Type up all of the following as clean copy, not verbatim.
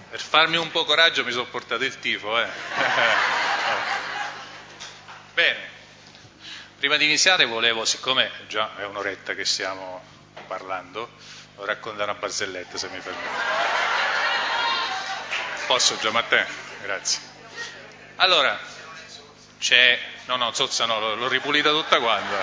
Per farmi un po' coraggio mi sono portato il tifo, Bene, prima di iniziare volevo, siccome già è un'oretta che stiamo parlando, volevo raccontare una barzelletta, se mi permette. Posso, Gian Matteo? Grazie. Allora, zozza no, l'ho ripulita tutta quanta.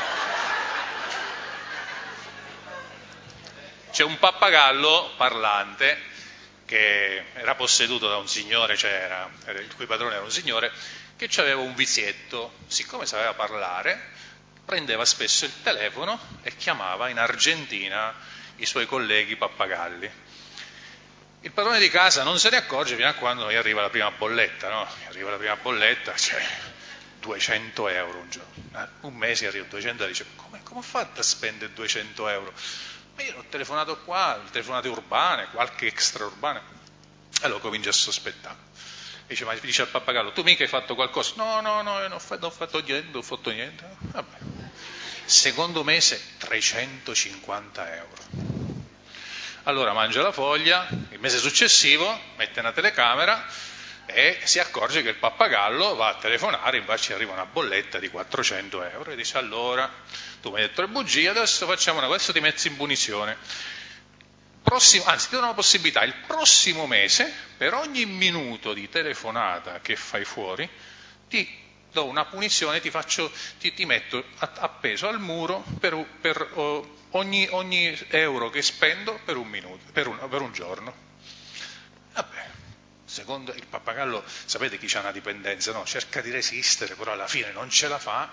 C'è un pappagallo parlante che era posseduto da un signore, il cui padrone era un signore, che aveva un vizietto. Siccome sapeva parlare, prendeva spesso il telefono e chiamava in Argentina i suoi colleghi pappagalli. Il padrone di casa non se ne accorge fino a quando gli arriva la prima bolletta, no? Gli arriva la prima bolletta, 200 euro un giorno. Un mese arriva 200 euro, dice, come ho fatto a spendere 200 euro? Ma io ho telefonato qua, telefonate urbane, qualche extraurbana. Allora comincia a sospettare. Dice al pappagallo, tu mica hai fatto qualcosa? No, io non ho fatto niente. Vabbè. Secondo mese 350 euro. Allora mangia la foglia, il mese successivo mette una telecamera e si accorge che il pappagallo va a telefonare, invece arriva una bolletta di 400 euro e dice, allora, tu mi hai detto le bugie, adesso facciamo una cosa, adesso ti metti in punizione. Ti do una possibilità, il prossimo mese, per ogni minuto di telefonata che fai fuori, ti do una punizione, ti metto appeso al muro per ogni euro che spendo per un minuto, per un giorno. Vabbè, secondo il pappagallo, sapete chi c'ha una dipendenza, no? Cerca di resistere, però alla fine non ce la fa,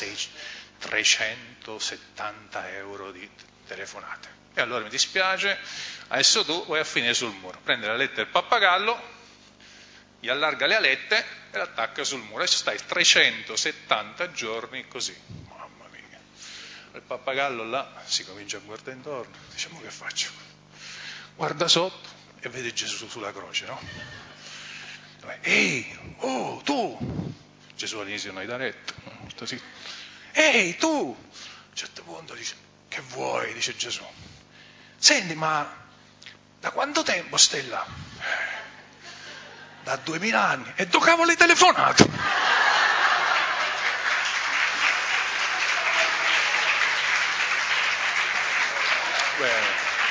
370 euro di telefonate. E allora mi dispiace, adesso tu vai a finire sul muro, prende la letta del pappagallo, gli allarga le alette e l'attacca sul muro. Adesso stai 370 giorni così. Mamma mia. Il pappagallo là si comincia a guardare intorno, dice, ma che faccio? Guarda sotto e vede Gesù sulla croce, no? Ehi, oh, tu! Gesù all'inizio non gli dà retta, così. Ehi, tu! A un certo punto dice, che vuoi? Dice Gesù. Senti, ma da quanto tempo stai là? Da 2000 anni. E dove cavolo hai telefonato? Bene.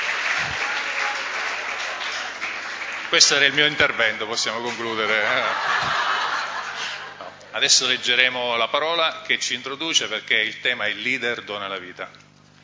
Questo era il mio intervento, possiamo concludere. Adesso leggeremo la parola che ci introduce perché il tema è il leader dona la vita.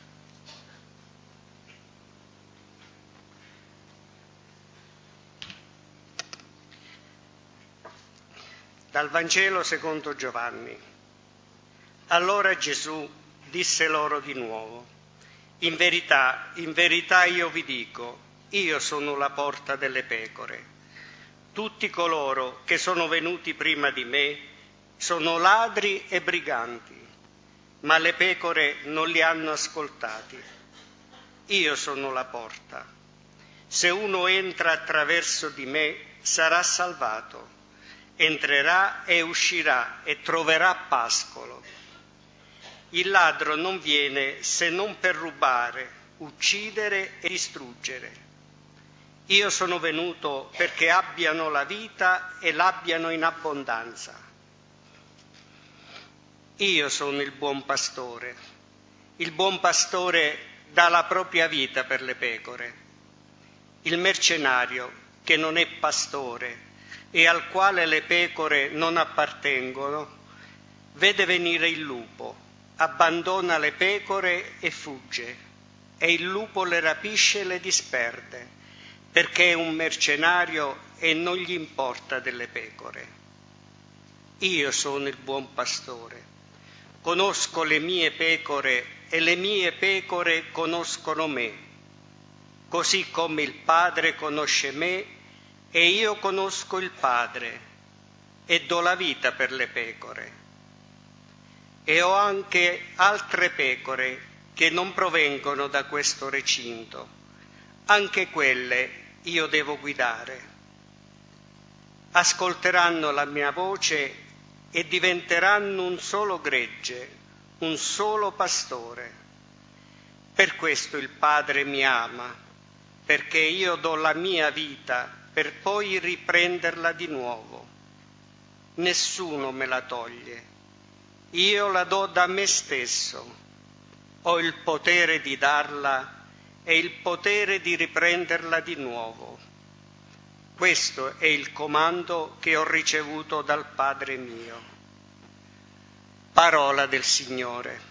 Dal Vangelo secondo Giovanni. Allora Gesù disse loro di nuovo, in verità io vi dico, io sono la porta delle pecore. Tutti coloro che sono venuti prima di me sono ladri e briganti, ma le pecore non li hanno ascoltati. Io sono la porta. Se uno entra attraverso di me sarà salvato. Entrerà e uscirà e troverà pascolo. Il ladro non viene se non per rubare, uccidere e distruggere. Io sono venuto perché abbiano la vita e l'abbiano in abbondanza. Io sono il buon pastore. Il buon pastore dà la propria vita per le pecore. Il mercenario, che non è pastore, e al quale le pecore non appartengono, vede venire il lupo, abbandona le pecore e fugge, e il lupo le rapisce e le disperde, perché è un mercenario e non gli importa delle pecore. Io sono il buon pastore, conosco le mie pecore e le mie pecore conoscono me, così come il Padre conosce me e io conosco il Padre e do la vita per le pecore. E ho anche altre pecore che non provengono da questo recinto. Anche quelle io devo guidare. Ascolteranno la mia voce e diventeranno un solo gregge, un solo pastore. Per questo il Padre mi ama, perché io do la mia vita per poi riprenderla di nuovo. Nessuno me la toglie. Io la do da me stesso. Ho il potere di darla e il potere di riprenderla di nuovo. Questo è il comando che ho ricevuto dal Padre mio. Parola del Signore.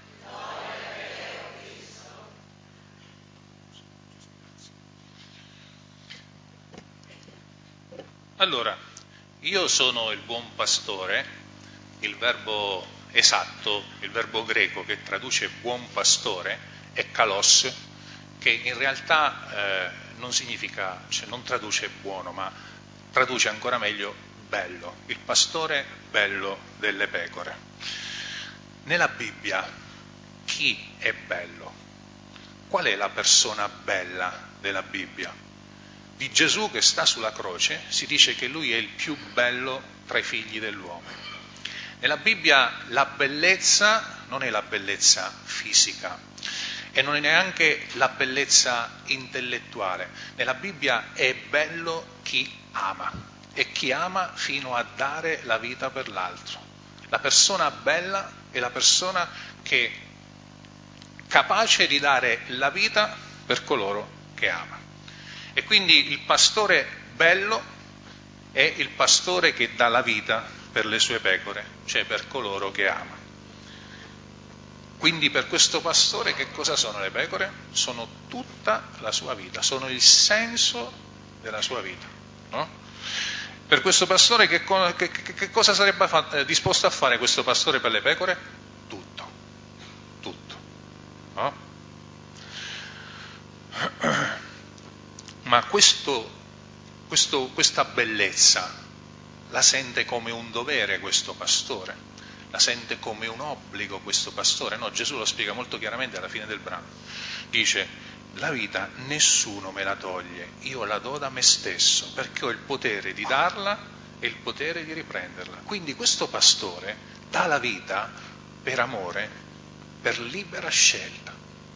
Allora, io sono il buon pastore, il verbo esatto, il verbo greco che traduce buon pastore è kalos, che in realtà non significa, cioè non traduce buono, ma traduce ancora meglio bello, il pastore bello delle pecore. Nella Bibbia chi è bello? Qual è la persona bella della Bibbia? Di Gesù che sta sulla croce si dice che lui è il più bello tra i figli dell'uomo. Nella Bibbia la bellezza non è la bellezza fisica e non è neanche la bellezza intellettuale. Nella Bibbia è bello chi ama e chi ama fino a dare la vita per l'altro. La persona bella è la persona che è capace di dare la vita per coloro che ama. E quindi il pastore bello è il pastore che dà la vita per le sue pecore, cioè per coloro che ama. Quindi per questo pastore che cosa sono le pecore? Sono tutta la sua vita, sono il senso della sua vita, no? Per questo pastore che cosa sarebbe disposto a fare questo pastore per le pecore? Tutto, no? Ma questa bellezza la sente come un dovere questo pastore, la sente come un obbligo questo pastore? No, Gesù lo spiega molto chiaramente alla fine del brano. Dice, la vita nessuno me la toglie, io la do da me stesso, perché ho il potere di darla e il potere di riprenderla. Quindi questo pastore dà la vita per amore, per libera scelta.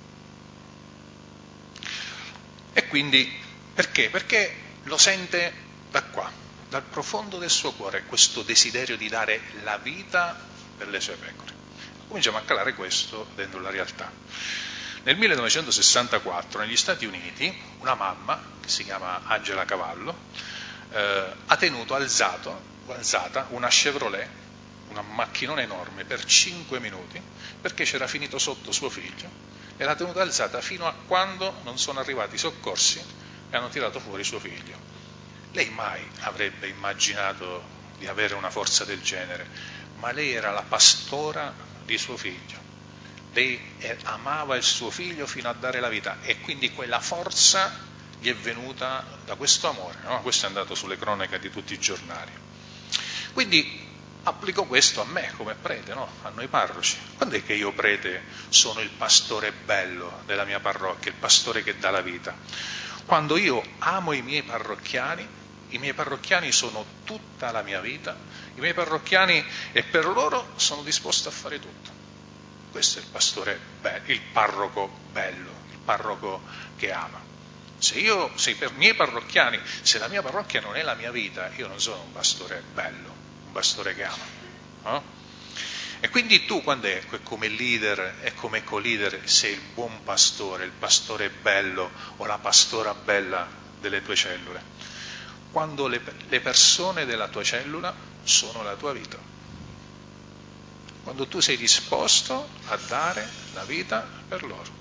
E quindi perché? Perché lo sente da qua, dal profondo del suo cuore, questo desiderio di dare la vita per le sue pecore. Cominciamo a calare questo dentro la realtà. Nel 1964 negli Stati Uniti una mamma, che si chiama Angela Cavallo, ha tenuto alzata una Chevrolet, una macchinone enorme, per 5 minuti, perché c'era finito sotto suo figlio, e l'ha tenuta alzata fino a quando non sono arrivati i soccorsi e hanno tirato fuori suo figlio. Lei mai avrebbe immaginato di avere una forza del genere, ma lei era la pastora di suo figlio. Lei amava il suo figlio fino a dare la vita e quindi quella forza gli è venuta da questo amore, no? Questo è andato sulle cronache di tutti i giornali. Quindi applico questo a me come prete, no? A noi parroci. Quando è che io prete sono il pastore bello della mia parrocchia, il pastore che dà la vita? Quando io amo i miei parrocchiani sono tutta la mia vita, i miei parrocchiani, e per loro sono disposto a fare tutto. Questo è il pastore bello, il parroco bello, il parroco che ama. Se per i miei parrocchiani, se la mia parrocchia non è la mia vita, io non sono un pastore bello, un pastore che ama, no? E quindi tu, quando è come leader e come co-leader, sei il buon pastore, il pastore bello o la pastora bella delle tue cellule? Quando le persone della tua cellula sono la tua vita. Quando tu sei disposto a dare la vita per loro.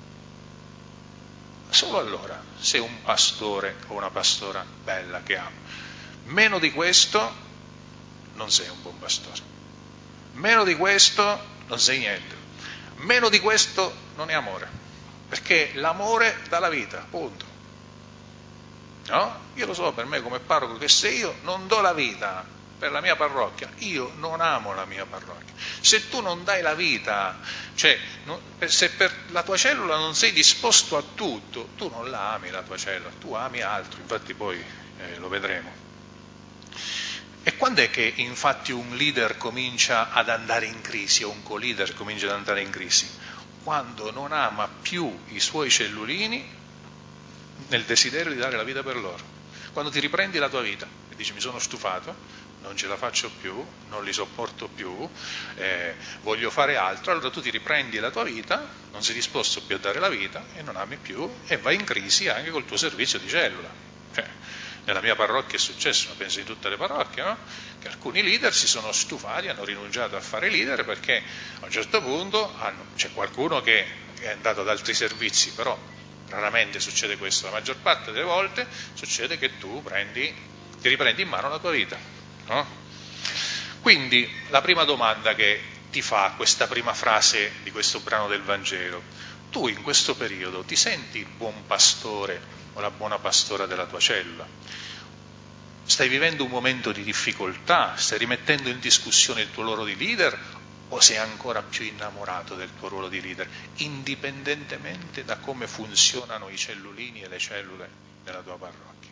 Solo allora sei un pastore o una pastora bella che ama. Meno di questo non sei un buon pastore. Meno di questo non sei niente. Meno di questo non è amore. Perché l'amore dà la vita, punto. No? Io lo so per me come parroco che se io non do la vita per la mia parrocchia, io non amo la mia parrocchia. Se tu non dai la vita, cioè se per la tua cellula non sei disposto a tutto, tu non la ami la tua cellula, tu ami altro, infatti poi lo vedremo. E quando è che infatti un leader comincia ad andare in crisi o un co-leader comincia ad andare in crisi? Quando non ama più i suoi cellulini nel desiderio di dare la vita per loro. Quando ti riprendi la tua vita e dici mi sono stufato, non ce la faccio più, non li sopporto più, voglio fare altro, allora tu ti riprendi la tua vita, non sei disposto più a dare la vita e non ami più e vai in crisi anche col tuo servizio di cellula. Cioè, nella mia parrocchia è successo, ma penso in tutte le parrocchie, no? Che alcuni leader si sono stufati, hanno rinunciato a fare leader perché a un certo punto c'è qualcuno che è andato ad altri servizi, però raramente succede questo, la maggior parte delle volte succede che tu ti riprendi in mano la tua vita. No? Quindi la prima domanda che ti fa questa prima frase di questo brano del Vangelo: tu in questo periodo ti senti il buon pastore o la buona pastora della tua cellula? Stai vivendo un momento di difficoltà? Stai rimettendo in discussione il tuo ruolo di leader o sei ancora più innamorato del tuo ruolo di leader, indipendentemente da come funzionano i cellulini e le cellule della tua parrocchia?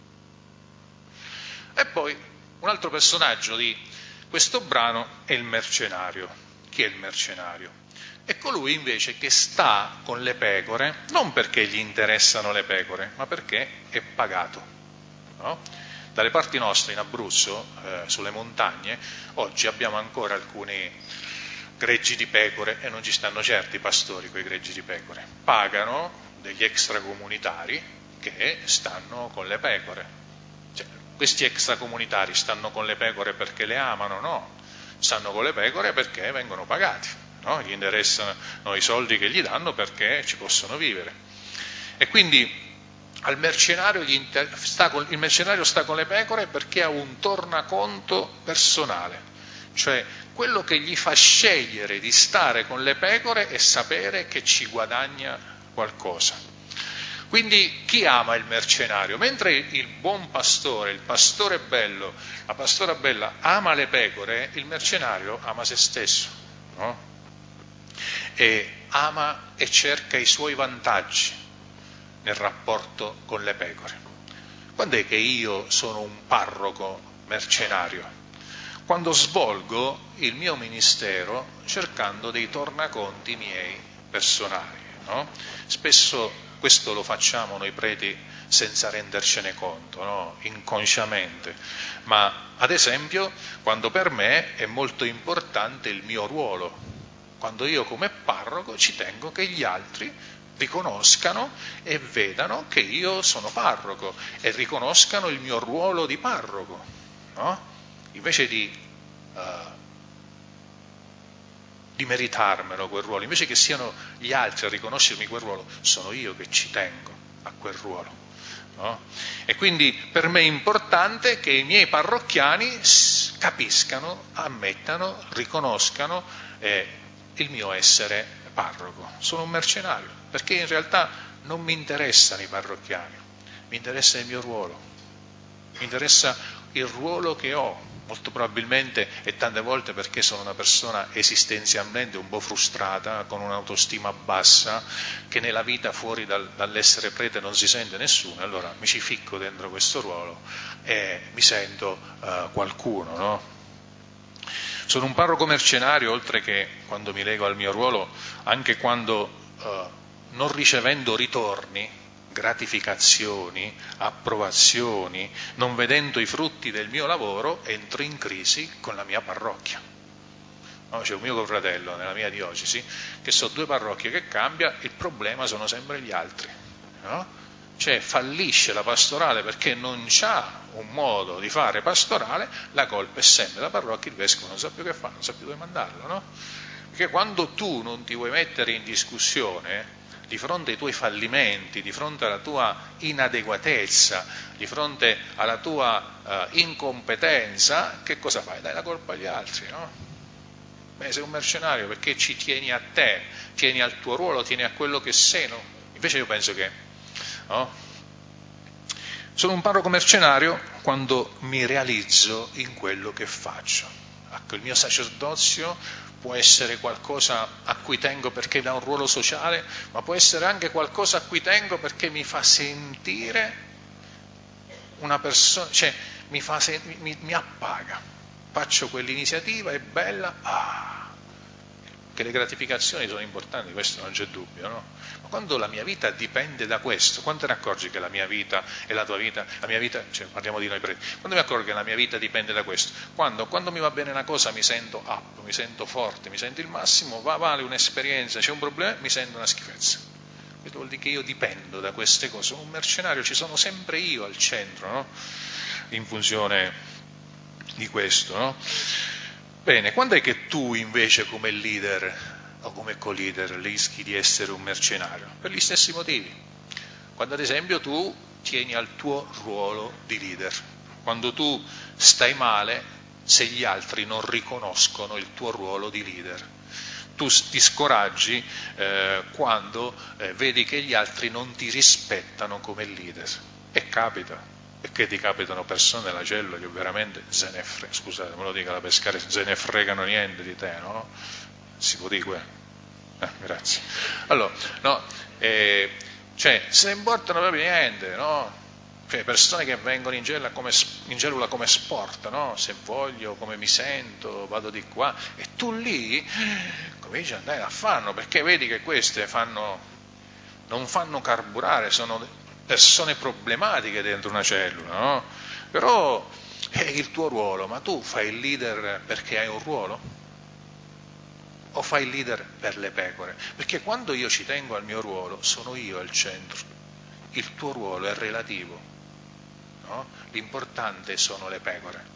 E poi un altro personaggio di questo brano è il mercenario. Chi è il mercenario? È colui invece che sta con le pecore, non perché gli interessano le pecore, ma perché è pagato. No? Dalle parti nostre, in Abruzzo, sulle montagne, oggi abbiamo ancora alcuni greggi di pecore e non ci stanno certi pastori con i greggi di pecore. Pagano degli extracomunitari che stanno con le pecore. Questi extracomunitari stanno con le pecore perché le amano? No, stanno con le pecore perché vengono pagati, no? Gli interessano i soldi che gli danno perché ci possono vivere. E quindi il mercenario sta con le pecore perché ha un tornaconto personale, cioè quello che gli fa scegliere di stare con le pecore è sapere che ci guadagna qualcosa. Quindi chi ama il mercenario? Mentre il buon pastore, il pastore bello, la pastora bella ama le pecore, il mercenario ama se stesso, no? E ama e cerca i suoi vantaggi nel rapporto con le pecore. Quando è che io sono un parroco mercenario? Quando svolgo il mio ministero cercando dei tornaconti miei personali, no? Spesso questo lo facciamo noi preti senza rendercene conto, no? Inconsciamente, ma ad esempio quando per me è molto importante il mio ruolo, quando io come parroco ci tengo che gli altri riconoscano e vedano che io sono parroco e riconoscano il mio ruolo di parroco, no? Invece di meritarmelo quel ruolo, invece che siano gli altri a riconoscermi quel ruolo, sono io che ci tengo a quel ruolo. No? E quindi per me è importante che i miei parrocchiani capiscano, ammettano, riconoscano il mio essere parroco. Sono un mercenario, perché in realtà non mi interessano i parrocchiani, mi interessa il mio ruolo, mi interessa il ruolo che ho, molto probabilmente e tante volte perché sono una persona esistenzialmente un po' frustrata, con un'autostima bassa, che nella vita fuori dall'essere prete non si sente nessuno, allora mi ci ficco dentro questo ruolo e mi sento qualcuno, no? Sono un parroco mercenario, oltre che quando mi lego al mio ruolo, anche quando non ricevendo ritorni, gratificazioni, approvazioni, non vedendo i frutti del mio lavoro, entro in crisi con la mia parrocchia. No, c'è un mio confratello nella mia diocesi, che sono 2 parrocchie che cambia, il problema sono sempre gli altri. No? Cioè fallisce la pastorale perché non c'ha un modo di fare pastorale, la colpa è sempre la parrocchia, il vescovo non sa più che fare, non sa più dove mandarlo. No? Perché quando tu non ti vuoi mettere in discussione, di fronte ai tuoi fallimenti, di fronte alla tua inadeguatezza, di fronte alla tua incompetenza, che cosa fai? Dai la colpa agli altri, no? Beh, sei un mercenario perché ci tieni a te, tieni al tuo ruolo, tieni a quello che sei, no? Invece io penso che, no? Sono un parroco mercenario quando mi realizzo in quello che faccio. Ecco, il mio sacerdozio può essere qualcosa a cui tengo perché dà un ruolo sociale, ma può essere anche qualcosa a cui tengo perché mi fa sentire una persona, cioè mi appaga. Faccio quell'iniziativa, è bella, che le gratificazioni sono importanti, questo non c'è dubbio, no? Ma quando la mia vita dipende da questo, quando te ne accorgi che la mia vita e la tua vita, cioè parliamo di noi preti, quando mi accorgo che la mia vita dipende da questo, quando mi va bene una cosa mi sento up, mi sento forte, mi sento il massimo, vale un'esperienza, c'è un problema, mi sento una schifezza. Questo vuol dire che io dipendo da queste cose, sono un mercenario, ci sono sempre io al centro, no? In funzione di questo, no? Bene, quando è che tu invece come leader o come co-leader rischi di essere un mercenario? Per gli stessi motivi. Quando ad esempio tu tieni al tuo ruolo di leader, quando tu stai male se gli altri non riconoscono il tuo ruolo di leader. Tu ti scoraggi quando vedi che gli altri non ti rispettano come leader. E capita. E che ti capitano persone nella cellula che veramente scusate, me lo dica la Pescare, se ne fregano niente di te, no? Si può dire quello? Grazie. Allora, no, cioè, se ne importano proprio niente, no? Cioè, persone che vengono in cellula come sport, no? Se voglio, come mi sento, vado di qua, e tu lì cominci ad andare a fanno, perché vedi che queste non fanno carburare, sono persone problematiche dentro una cellula, no? Però è il tuo ruolo, ma tu fai il leader perché hai un ruolo? O fai il leader per le pecore? Perché quando io ci tengo al mio ruolo, sono io al centro. Il tuo ruolo è relativo, no? L'importante sono le pecore.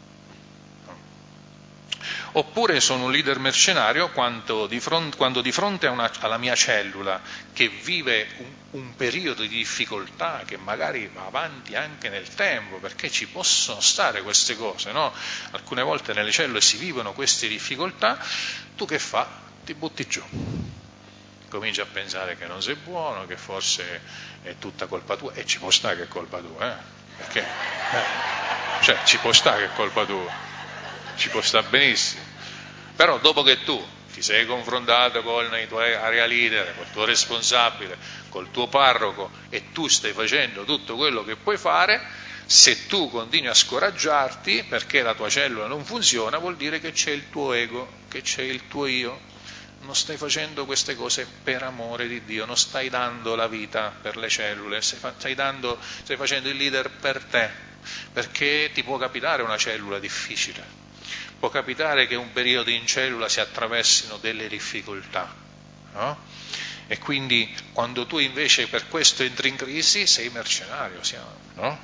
Oppure sono un leader mercenario quando di fronte alla mia cellula che vive un periodo di difficoltà che magari va avanti anche nel tempo, perché ci possono stare queste cose, no? Alcune volte nelle cellule si vivono queste difficoltà, tu che fa? Ti butti giù. Cominci a pensare che non sei buono, che forse è tutta colpa tua, e ci può stare che è colpa tua, perché? Cioè, ci può stare che è colpa tua. Ci può stare benissimo, però dopo che tu ti sei confrontato con i tuoi area leader, col tuo responsabile, col tuo parroco e tu stai facendo tutto quello che puoi fare, se tu continui a scoraggiarti perché la tua cellula non funziona, vuol dire che c'è il tuo ego, che c'è il tuo io. Non stai facendo queste cose per amore di Dio, non stai dando la vita per le cellule, stai facendo il leader per te, perché ti può capitare una cellula difficile. Può capitare che un periodo in cellula si attraversino delle difficoltà, no? E quindi quando tu invece per questo entri in crisi sei mercenario, no?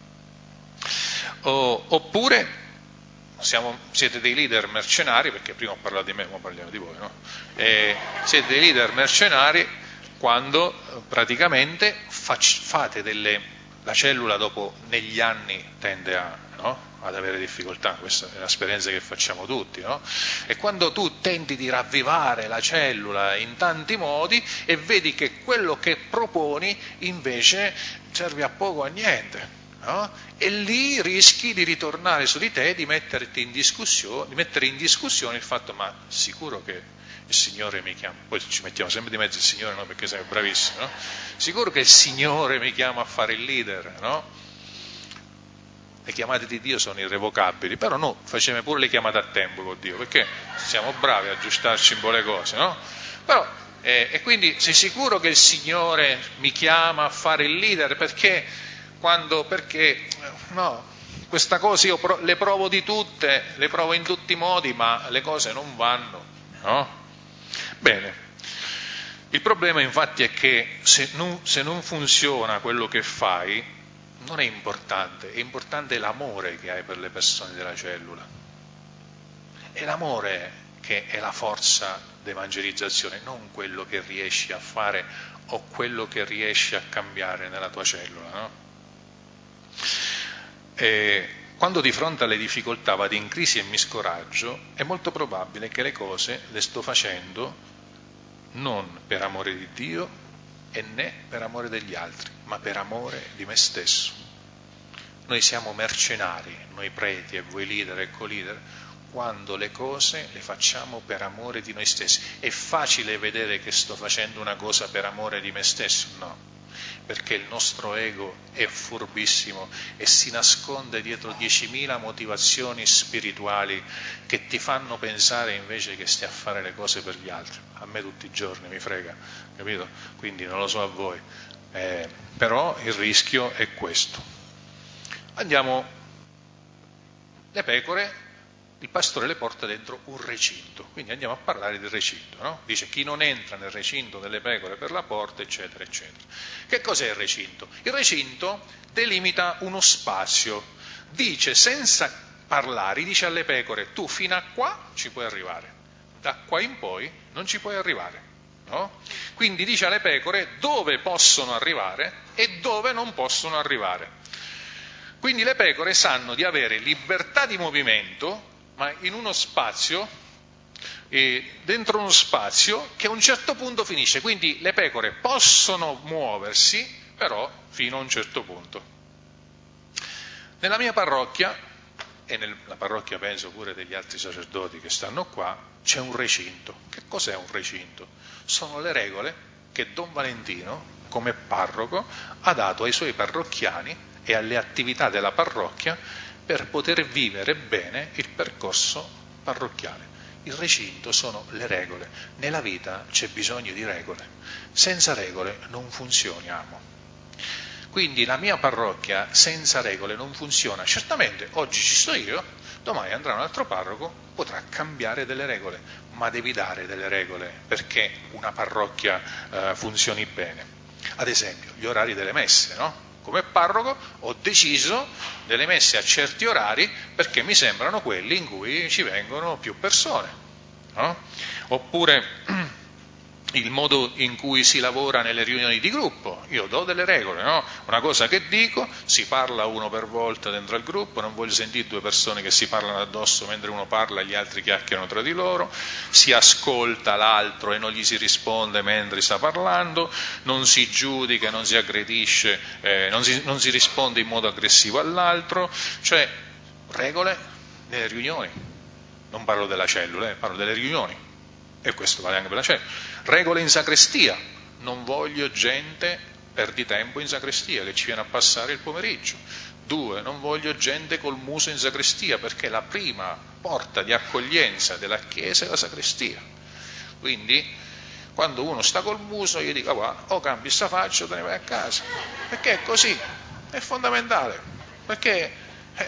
Oppure siete dei leader mercenari, perché prima ho parlato di me, ora parliamo di voi, no? Siete dei leader mercenari quando praticamente fate la cellula dopo negli anni tende ad avere difficoltà, questa è un'esperienza che facciamo tutti, no? E quando tu tenti di ravvivare la cellula in tanti modi e vedi che quello che proponi invece serve a poco o a niente, no? E lì rischi di ritornare su di te e di mettere in discussione il fatto, ma sicuro che il Signore mi chiama, poi ci mettiamo sempre di mezzo il Signore, no? Perché sei bravissimo, no? Sicuro che il Signore mi chiama a fare il leader, no? Le chiamate di Dio sono irrevocabili, però noi facciamo pure le chiamate a tempo con Dio, perché siamo bravi a aggiustarci un po' le cose, no? Però, e quindi sei sicuro che il Signore mi chiama a fare il leader, perché no, questa cosa io le provo di tutte, le provo in tutti i modi, ma le cose non vanno, no? Bene, il problema infatti è che se non funziona quello che fai, non è importante l'amore che hai per le persone della cellula. È l'amore che è la forza d'evangelizzazione, non quello che riesci a fare o quello che riesci a cambiare nella tua cellula, no? Quando di fronte alle difficoltà vado in crisi e mi scoraggio, è molto probabile che le cose le sto facendo non per amore di Dio e né per amore degli altri, ma per amore di me stesso. Noi siamo mercenari, noi preti e voi leader e co-leader, quando le cose le facciamo per amore di noi stessi. È facile vedere che sto facendo una cosa per amore di me stesso? No. perché il nostro ego è furbissimo e si nasconde dietro 10.000 motivazioni spirituali che ti fanno pensare invece che stai a fare le cose per gli altri. A me tutti i giorni mi frega, capito? Quindi non lo so a voi, però il rischio è questo. Andiamo, le pecore, il pastore le porta dentro un recinto, quindi andiamo a parlare del recinto, no? Dice chi non entra nel recinto delle pecore per la porta, eccetera, eccetera. Che cos'è il recinto? Il recinto delimita uno spazio, dice senza parlare, dice alle pecore tu fino a qua ci puoi arrivare, da qua in poi non ci puoi arrivare, no? Quindi dice alle pecore dove possono arrivare e dove non possono arrivare. Quindi le pecore sanno di avere libertà di movimento, ma in uno spazio, dentro uno spazio che a un certo punto finisce. Quindi le pecore possono muoversi, però fino a un certo punto. Nella mia parrocchia, e nella parrocchia penso pure degli altri sacerdoti che stanno qua, c'è un recinto. Che cos'è un recinto? Sono le regole che Don Valentino, come parroco, ha dato ai suoi parrocchiani e alle attività della parrocchia per poter vivere bene il percorso parrocchiale. Il recinto sono le regole. Nella vita c'è bisogno di regole. Senza regole non funzioniamo. Quindi la mia parrocchia senza regole non funziona. Certamente oggi ci sto io, domani andrà un altro parroco, potrà cambiare delle regole, ma devi dare delle regole perché una parrocchia funzioni bene. Ad esempio, gli orari delle messe, no? Come parroco ho deciso delle messe a certi orari perché mi sembrano quelli in cui ci vengono più persone, no? Oppure il modo in cui si lavora nelle riunioni di gruppo, io do delle regole, no? Una cosa che dico, si parla uno per volta dentro al gruppo, non voglio sentire due persone che si parlano addosso mentre uno parla e gli altri chiacchierano tra di loro, si ascolta l'altro e non gli si risponde mentre sta parlando, non si giudica, non si aggredisce, non si risponde in modo aggressivo all'altro, cioè regole nelle riunioni, non parlo della cellula, parlo delle riunioni. E questo vale anche per la cena. Regole in sacrestia, non voglio gente perdi tempo in sacrestia che ci viene a passare il pomeriggio. 2, non voglio gente col muso in sacrestia perché la prima porta di accoglienza della chiesa è la sacrestia. Quindi quando uno sta col muso gli dico guarda, o cambi sta faccia o te ne vai a casa, perché è così, è fondamentale, perché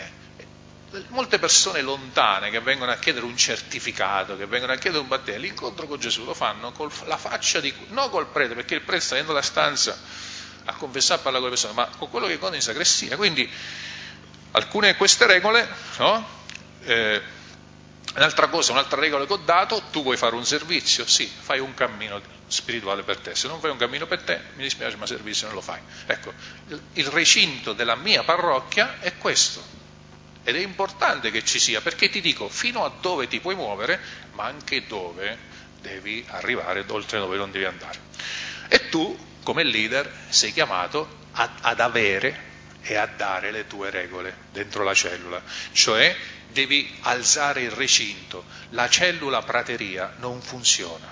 molte persone lontane che vengono a chiedere un certificato, che vengono a chiedere un battesimo, l'incontro con Gesù lo fanno con la faccia di, non col prete, perché il prete sta dentro la stanza a confessare e parlare con le persone, ma con quello che conta in sacrestia. Quindi alcune di queste regole, no? Un'altra regola che ho dato, tu vuoi fare un servizio? Sì, fai un cammino spirituale per te, se non fai un cammino per te, mi dispiace ma servizio non lo fai. Ecco, il recinto della mia parrocchia è questo. Ed è importante che ci sia, perché ti dico fino a dove ti puoi muovere, ma anche dove devi arrivare, oltre dove non devi andare. E tu, come leader, sei chiamato ad avere e a dare le tue regole dentro la cellula, cioè devi alzare il recinto. La cellula prateria non funziona.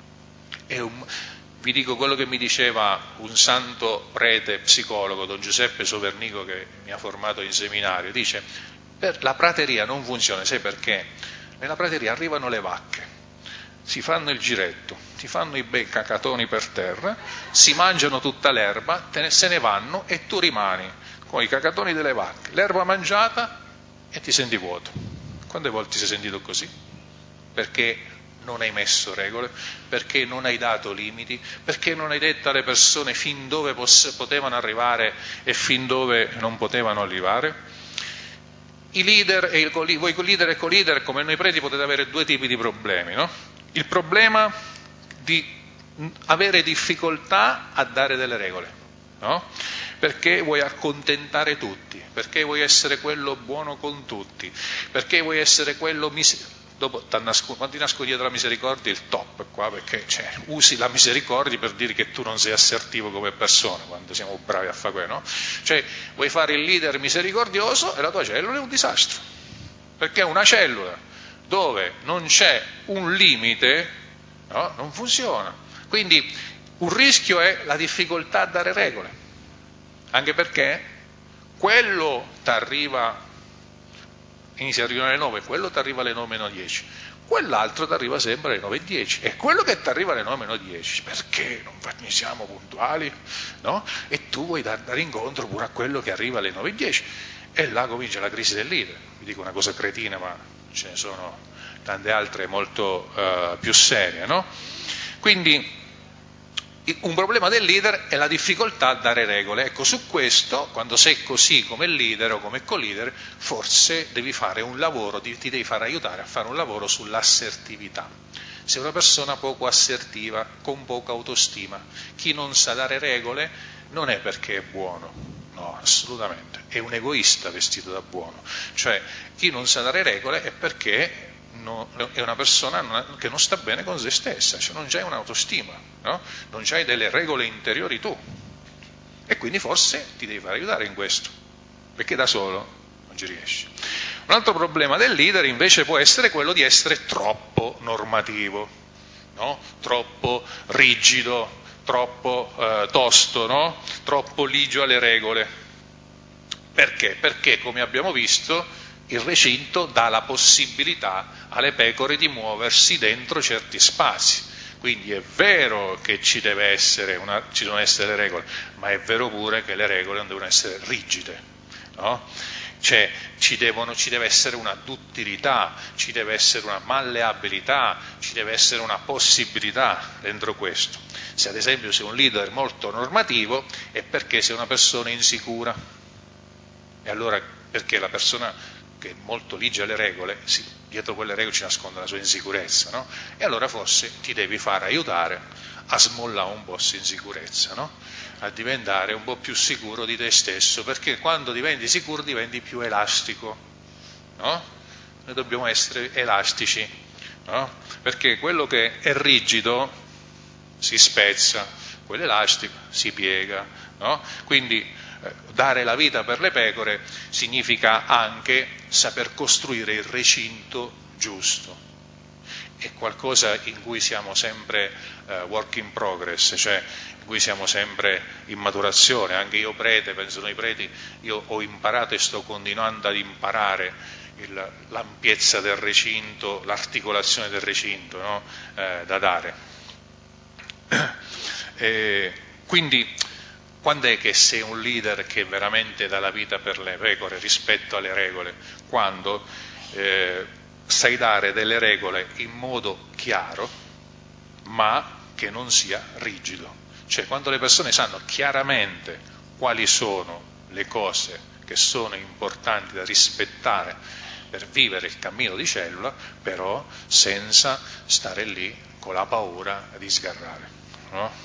Vi dico quello che mi diceva un santo prete psicologo, don Giuseppe Sovernico, che mi ha formato in seminario, dice la prateria non funziona, sai perché? Nella prateria arrivano le vacche, si fanno il giretto, si fanno i bei cacatoni per terra, si mangiano tutta l'erba, se ne vanno e tu rimani con i cacatoni delle vacche, l'erba mangiata e ti senti vuoto. Quante volte ti sei sentito così? Perché non hai messo regole, perché non hai dato limiti, perché non hai detto alle persone fin dove potevano arrivare e fin dove non potevano arrivare. I leader e voi leader e co-leader, come noi preti, potete avere due tipi di problemi, no? Il problema di avere difficoltà a dare delle regole, no? Perché vuoi accontentare tutti, perché vuoi essere quello buono con tutti, perché vuoi essere quello dopo quando ti nascondi dietro la misericordia il top qua, perché usi la misericordia per dire che tu non sei assertivo come persona, quando siamo bravi a fare quello, no? Cioè vuoi fare il leader misericordioso e la tua cellula è un disastro, perché una cellula dove non c'è un limite, no? Non funziona. Quindi Un rischio è la difficoltà a dare regole, anche perché quello ti arriva, inizia a arrivare alle 9, quello ti arriva alle 9 meno 10, quell'altro ti arriva sempre alle 9:10, e quello che ti arriva alle 9 meno 10, perché non siamo puntuali? No? E tu vuoi dare incontro pure a quello che arriva alle 9:10, e là comincia la crisi del leader. Vi dico una cosa cretina, ma ce ne sono tante altre molto più serie, no? Quindi un problema del leader è la difficoltà a dare regole. Ecco, su questo, quando sei così come leader o come co-leader, forse devi fare un lavoro, ti devi far aiutare a fare un lavoro sull'assertività. Sei una persona poco assertiva, con poca autostima, chi non sa dare regole non è perché è buono, no, assolutamente, è un egoista vestito da buono. Cioè, chi non sa dare regole è perché è una persona che non sta bene con se stessa, cioè non c'hai un'autostima, no? Non c'hai delle regole interiori tu, e quindi forse ti devi fare aiutare in questo, perché da solo non ci riesci. Un altro problema del leader invece può essere quello di essere troppo normativo, no? Troppo rigido, troppo tosto, no? Troppo ligio alle regole. Perché? Perché, come abbiamo visto, il recinto dà la possibilità alle pecore di muoversi dentro certi spazi. Quindi è vero che ci devono essere le regole, ma è vero pure che le regole non devono essere rigide, no? Cioè, ci deve essere una duttilità, ci deve essere una malleabilità, ci deve essere una possibilità dentro questo. Se ad esempio sei un leader molto normativo è perché sei una persona insicura. E allora perché la persona che è molto ligia alle regole, dietro quelle regole ci nasconde la sua insicurezza, no? E allora forse ti devi fare aiutare a smollare un po' questa insicurezza, no? A diventare un po' più sicuro di te stesso, perché quando diventi sicuro diventi più elastico, no? Noi dobbiamo essere elastici, no? Perché quello che è rigido si spezza, quello elastico si piega, no? Quindi dare la vita per le pecore significa anche saper costruire il recinto giusto. È qualcosa in cui siamo sempre work in progress, cioè in cui siamo sempre in maturazione. Anche io prete, penso noi preti, io ho imparato e sto continuando ad imparare l'ampiezza del recinto, l'articolazione del recinto, no? Da dare. Quindi quando è che sei un leader che veramente dà la vita per le pecore rispetto alle regole? Quando sai dare delle regole in modo chiaro, ma che non sia rigido. Cioè quando le persone sanno chiaramente quali sono le cose che sono importanti da rispettare per vivere il cammino di cellula, però senza stare lì con la paura di sgarrare, no?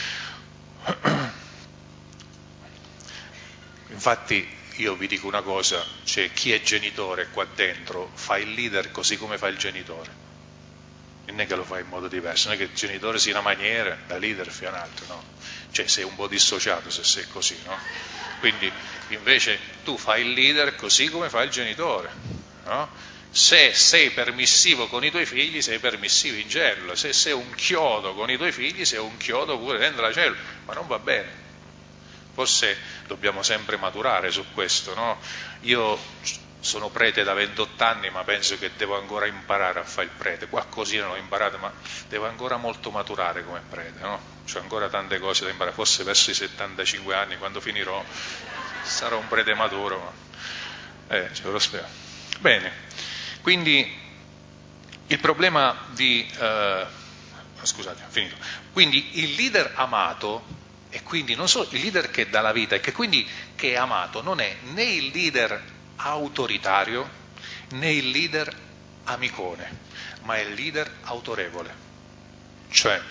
Infatti io vi dico una cosa, cioè chi è genitore qua dentro fa il leader così come fa il genitore, non è che lo fa in modo diverso, non è che il genitore sia una maniera, da leader fa un'altra, no? Cioè sei un po' dissociato se sei così, no? Quindi invece tu fai il leader così come fa il genitore, no? Se sei permissivo con i tuoi figli, sei permissivo in cellula, se sei un chiodo con i tuoi figli, sei un chiodo pure dentro la cellula, ma non va bene. Forse dobbiamo sempre maturare su questo, no? Io sono prete da 28 anni, ma penso che devo ancora imparare a fare il prete. Qualcosina l'ho imparato, ma devo ancora molto maturare come prete, no? C'ho ancora tante cose da imparare. Forse verso i 75 anni, quando finirò, sarò un prete maturo, ma ce lo spero. Bene, quindi il problema scusate, ho finito. Quindi il leader amato, e quindi non solo il leader che dà la vita, e che quindi che è amato, non è né il leader autoritario né il leader amicone, ma è il leader autorevole. Cioè,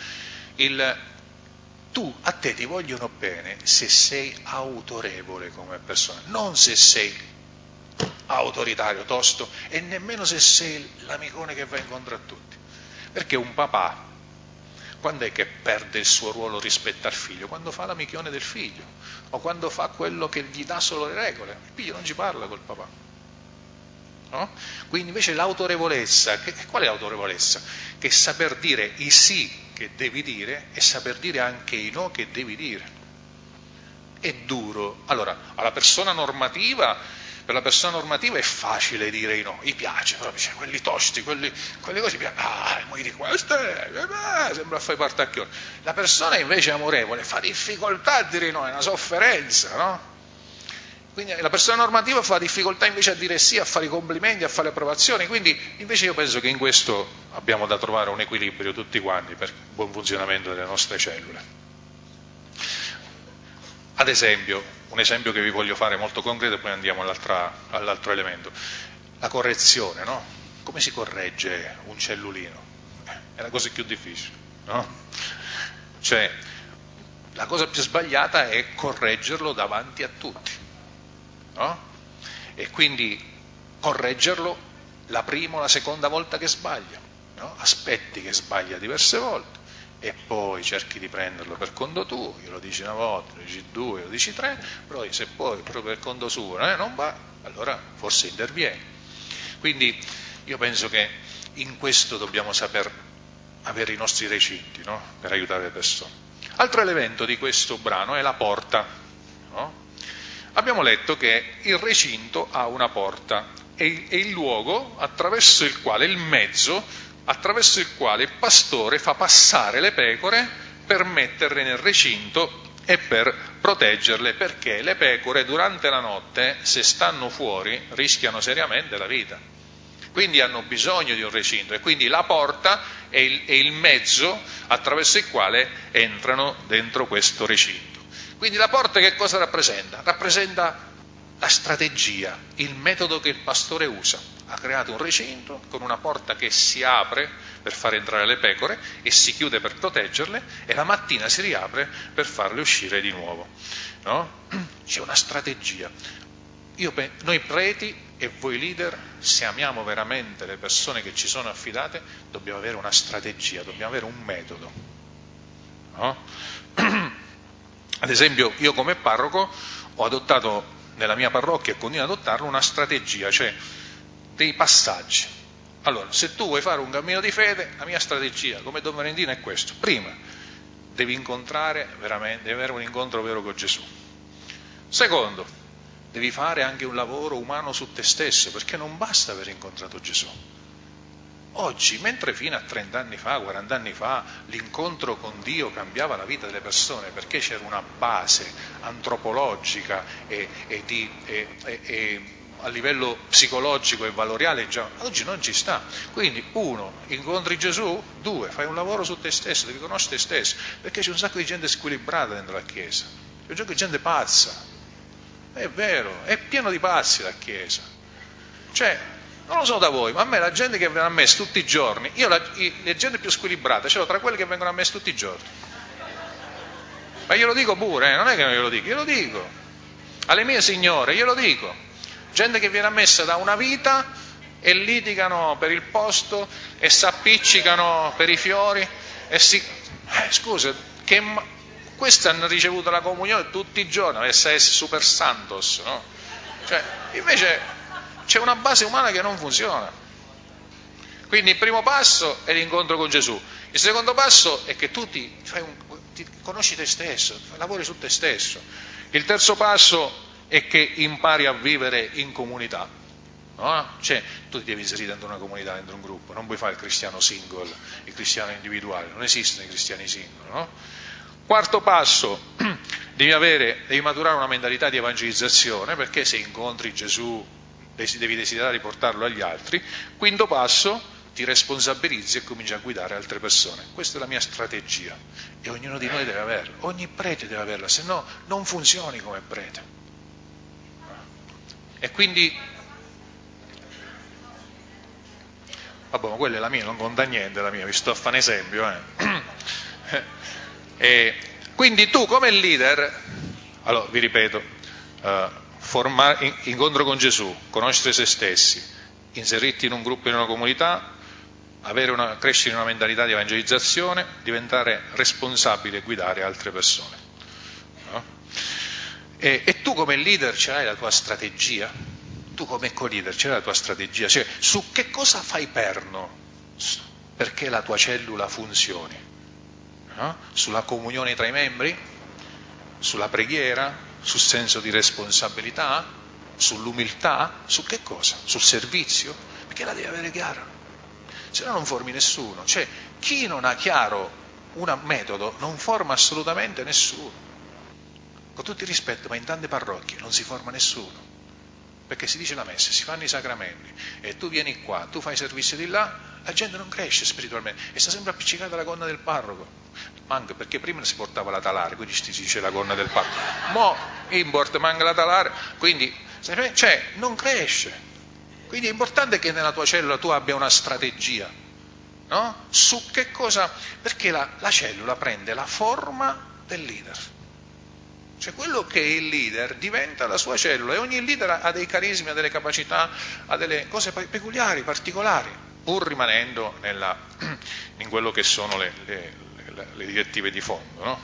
a te ti vogliono bene se sei autorevole come persona, non se sei autoritario, tosto, e nemmeno se sei l'amicone che va incontro a tutti. Perché un papà, quando è che perde il suo ruolo rispetto al figlio? Quando fa l'amichione del figlio, o quando fa quello che gli dà solo le regole. Il figlio non ci parla col papà, no? Quindi invece l'autorevolezza, qual è l'autorevolezza? Che saper dire i sì che devi dire e saper dire anche i no che devi dire. È duro. Allora, per la persona normativa è facile dire i no, gli piace, proprio, cioè, quelli tosti, quelle cose, vuoi di questo, sembra fare partacchione. La persona invece amorevole fa difficoltà a dire no, è una sofferenza, no? Quindi la persona normativa fa difficoltà invece a dire sì, a fare i complimenti, a fare le approvazioni, quindi invece io penso che in questo abbiamo da trovare un equilibrio tutti quanti per il buon funzionamento delle nostre cellule. Ad esempio, un esempio che vi voglio fare molto concreto e poi andiamo all'altro elemento, la correzione, no? Come si corregge un cellulino? È la cosa più difficile, no? Cioè, la cosa più sbagliata è correggerlo davanti a tutti, no? E quindi correggerlo la prima o la seconda volta che sbaglia, no? Aspetti che sbaglia diverse volte e poi cerchi di prenderlo per conto tuo, glielo dici una volta, lo dici due, lo dici tre, però se poi proprio per conto suo non va, allora forse intervieni. Quindi io penso che in questo dobbiamo saper avere i nostri recinti, no? Per aiutare le persone. Altro elemento di questo brano è la porta, no? Abbiamo letto che il recinto ha una porta, è il luogo attraverso il quale, il mezzo attraverso il quale il pastore fa passare le pecore per metterle nel recinto e per proteggerle, perché le pecore durante la notte, se stanno fuori, rischiano seriamente la vita. Quindi hanno bisogno di un recinto e quindi la porta è il mezzo attraverso il quale entrano dentro questo recinto. Quindi la porta che cosa rappresenta? Rappresenta la strategia, il metodo che il pastore usa. Ha creato un recinto con una porta che si apre per far entrare le pecore e si chiude per proteggerle e la mattina si riapre per farle uscire di nuovo. No? C'è una strategia. Noi preti e voi leader, se amiamo veramente le persone che ci sono affidate, dobbiamo avere una strategia, dobbiamo avere un metodo. No? Ad esempio, io come parroco ho adottato nella mia parrocchia e continuo ad adottarlo una strategia, cioè dei passaggi. Allora, se tu vuoi fare un cammino di fede, la mia strategia come Don Valentino è questo. Prima, devi avere un incontro vero con Gesù. Secondo, devi fare anche un lavoro umano su te stesso, perché non basta aver incontrato Gesù. Oggi, mentre fino a 30 anni fa, 40 anni fa, l'incontro con Dio cambiava la vita delle persone perché c'era una base antropologica e a livello psicologico e valoriale, già oggi non ci sta. Quindi, uno, incontri Gesù, due, fai un lavoro su te stesso, devi conoscere te stesso, perché c'è un sacco di gente squilibrata dentro la Chiesa, c'è un sacco di gente pazza, è vero, è pieno di pazzi la Chiesa. Cioè, non lo so da voi, ma a me la gente che viene a messa tutti i giorni, le gente più squilibrata, ce l'ho tra quelle che vengono a messa tutti i giorni. Ma glielo dico pure, non è che non glielo dico, glielo dico. Alle mie signore, glielo dico. Gente che viene a messa da una vita e litigano per il posto e si appiccicano per i fiori e si... scusa, questi hanno ricevuto la comunione tutti i giorni, SS super santos, no? Cioè, invece... c'è una base umana che non funziona. Quindi il primo passo è l'incontro con Gesù. Il secondo passo è che tu ti conosci te stesso, lavori su te stesso. Il terzo passo è che impari a vivere in comunità. No? Cioè, tu ti devi inserire dentro una comunità, dentro un gruppo. Non puoi fare il cristiano single, il cristiano individuale. Non esistono i cristiani single. No? Quarto passo, devi maturare una mentalità di evangelizzazione, perché se incontri Gesù devi desiderare di portarlo agli altri. Quinto passo, ti responsabilizzi e cominci a guidare altre persone. Questa è la mia strategia e ognuno di noi deve averla, ogni prete deve averla, se no non funzioni come prete. E quindi, vabbè, ma quella è la mia, non conta niente la mia, vi sto a fare un esempio. E quindi tu come leader, allora vi ripeto, incontro con Gesù, conoscere se stessi, inserirti in un gruppo, in una comunità, crescere in una mentalità di evangelizzazione, diventare responsabile e guidare altre persone. No? E tu come leader ce l'hai la tua strategia? Tu come co-leader ce l'hai la tua strategia? Cioè, su che cosa fai perno perché la tua cellula funzioni? no? Sulla comunione tra i membri, sulla preghiera, sul senso di responsabilità, sull'umiltà, su che cosa? Sul servizio? Perché la devi avere chiara, se no non formi nessuno. Cioè, chi non ha chiaro un metodo non forma assolutamente nessuno. Con tutto il rispetto, ma in tante parrocchie non si forma nessuno, perché si dice la messa, si fanno i sacramenti, e tu vieni qua, tu fai servizio di là, la gente non cresce spiritualmente, e sta sempre appiccicata alla gonna del parroco, anche perché prima si portava la talare, quindi si dice la gonna del parroco, mo import manca la talare, quindi, cioè, non cresce. Quindi è importante che nella tua cellula tu abbia una strategia, no? Su che cosa, perché la cellula prende la forma del leader. Cioè quello che è il leader diventa la sua cellula, e ogni leader ha dei carismi, ha delle capacità, ha delle cose peculiari, particolari, pur rimanendo in quello che sono le direttive di fondo, no?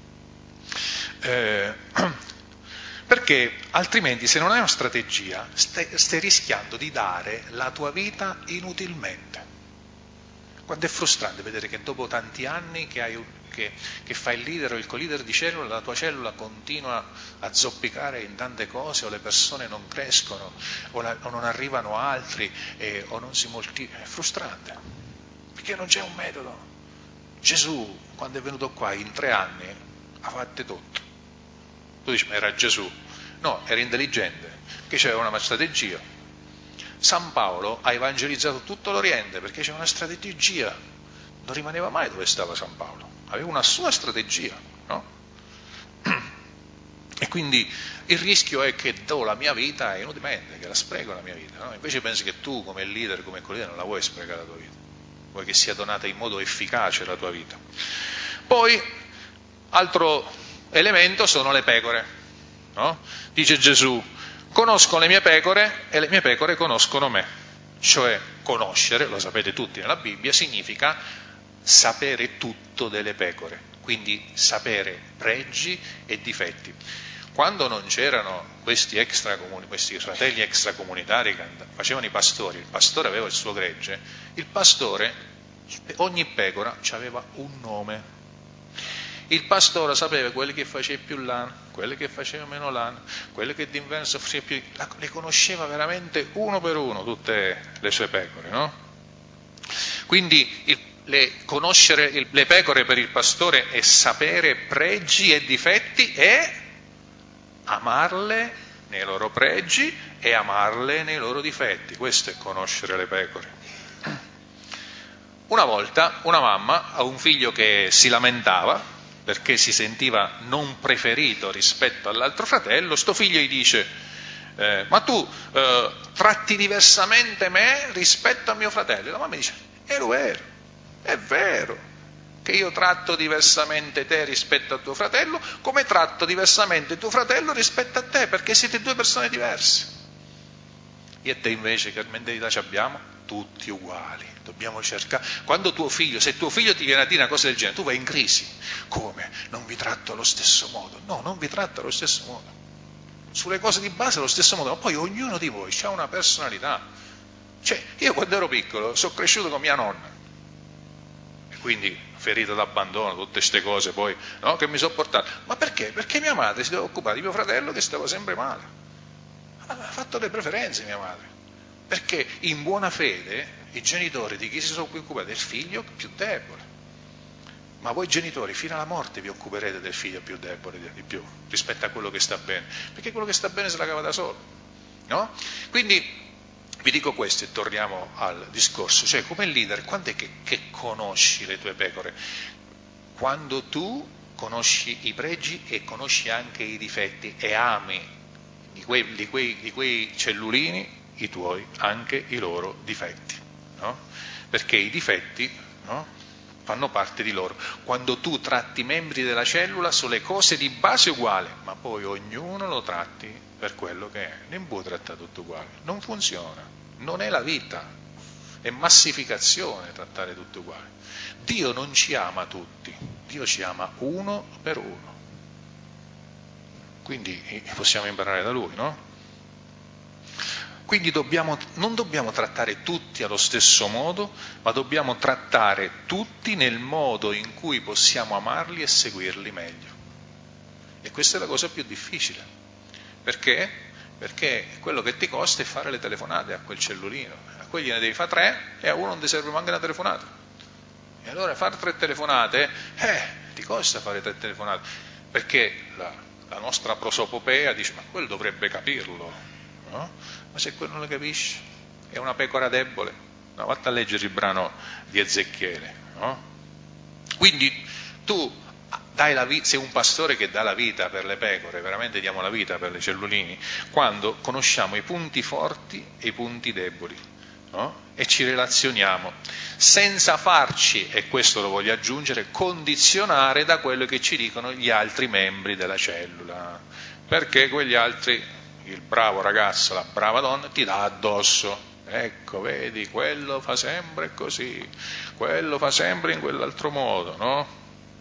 Perché altrimenti, se non hai una strategia, stai rischiando di dare la tua vita inutilmente. Quanto è frustrante vedere che dopo tanti anni che fai il leader o il co-leader di cellula, la tua cellula continua a zoppicare in tante cose, o le persone non crescono, o non arrivano altri, o non si moltiplicano. È frustrante, perché non c'è un metodo. Gesù, quando è venuto qua, in 3 anni, ha fatto tutto. Tu dici, ma era Gesù? No, era intelligente, che c'era una strategia. San Paolo ha evangelizzato tutto l'Oriente perché c'è una strategia, non rimaneva mai dove stava San Paolo, aveva una sua strategia, no? E quindi il rischio è che do la mia vita inutilmente, che la spreco la mia vita, no? Invece pensi che tu come leader, come collega, non la vuoi sprecare la tua vita, vuoi che sia donata in modo efficace la tua vita. Poi, altro elemento sono le pecore, no? Dice Gesù, conosco le mie pecore e le mie pecore conoscono me. Cioè, conoscere, lo sapete tutti nella Bibbia, significa sapere tutto delle pecore, quindi sapere pregi e difetti. Quando non c'erano questi fratelli extracomunitari che facevano i pastori, il pastore aveva il suo gregge, il pastore, ogni pecora aveva un nome. Il pastore sapeva quelli che faceva più lana, quelli che faceva meno lana, quelli che d'inverno soffriva più, le conosceva veramente uno per uno tutte le sue pecore, no? Quindi conoscere le pecore per il pastore è sapere pregi e difetti e amarle nei loro pregi e amarle nei loro difetti. Questo è conoscere le pecore. Una volta una mamma ha un figlio che si lamentava perché si sentiva non preferito rispetto all'altro fratello. Sto figlio gli dice, ma tu tratti diversamente me rispetto a mio fratello? E la mamma dice, è vero che io tratto diversamente te rispetto a tuo fratello, come tratto diversamente tuo fratello rispetto a te, perché siete 2 persone diverse. Io e te invece che mentalità ci abbiamo? Tutti uguali, dobbiamo cercare. Quando se tuo figlio ti viene a dire una cosa del genere, tu vai in crisi. Come? Non vi tratto allo stesso modo? No, non vi tratto allo stesso modo. Sulle cose di base allo stesso modo, ma poi ognuno di voi ha una personalità. Cioè, io quando ero piccolo sono cresciuto con mia nonna, e quindi ferito d'abbandono, tutte queste cose poi, no, che mi sono portato. Ma perché? Perché mia madre si doveva occupare di mio fratello che stava sempre male. Ha fatto le preferenze mia madre, perché in buona fede i genitori di chi si sono occupati del figlio più debole. Ma voi genitori fino alla morte vi occuperete del figlio più debole di più rispetto a quello che sta bene, perché quello che sta bene se la cava da solo, no? Quindi vi dico questo e torniamo al discorso, cioè come leader quando è che conosci le tue pecore? Quando tu conosci i pregi e conosci anche i difetti e ami di quei cellulini, i tuoi, anche i loro difetti, no? Perché i difetti, no, fanno parte di loro. Quando tu tratti i membri della cellula sono le cose di base uguali, ma poi ognuno lo tratti per quello che è. Non puoi trattare tutto uguale, non funziona, non è la vita, è massificazione trattare tutto uguale. Dio non ci ama tutti, Dio ci ama uno per uno. Quindi possiamo imparare da Lui, no? Quindi non dobbiamo trattare tutti allo stesso modo, ma dobbiamo trattare tutti nel modo in cui possiamo amarli e seguirli meglio. E questa è la cosa più difficile. Perché? Perché quello che ti costa è fare le telefonate a quel cellulino. A quelli ne devi fare 3 e a uno non ti serve manco una telefonata. E allora fare 3 telefonate, ti costa fare 3 telefonate. Perché la nostra prosopopea dice, ma quello dovrebbe capirlo, no? Ma se quello non lo capisce, è una pecora debole. Una volta a leggere il brano di Ezechiele, no? Quindi tu sei un pastore che dà la vita per le pecore, veramente diamo la vita per le cellulini, quando conosciamo i punti forti e i punti deboli, no? E ci relazioniamo, senza farci, e questo lo voglio aggiungere, condizionare da quello che ci dicono gli altri membri della cellula, perché quegli altri, il bravo ragazzo, la brava donna, ti dà addosso. Ecco, vedi, quello fa sempre così, quello fa sempre in quell'altro modo, no?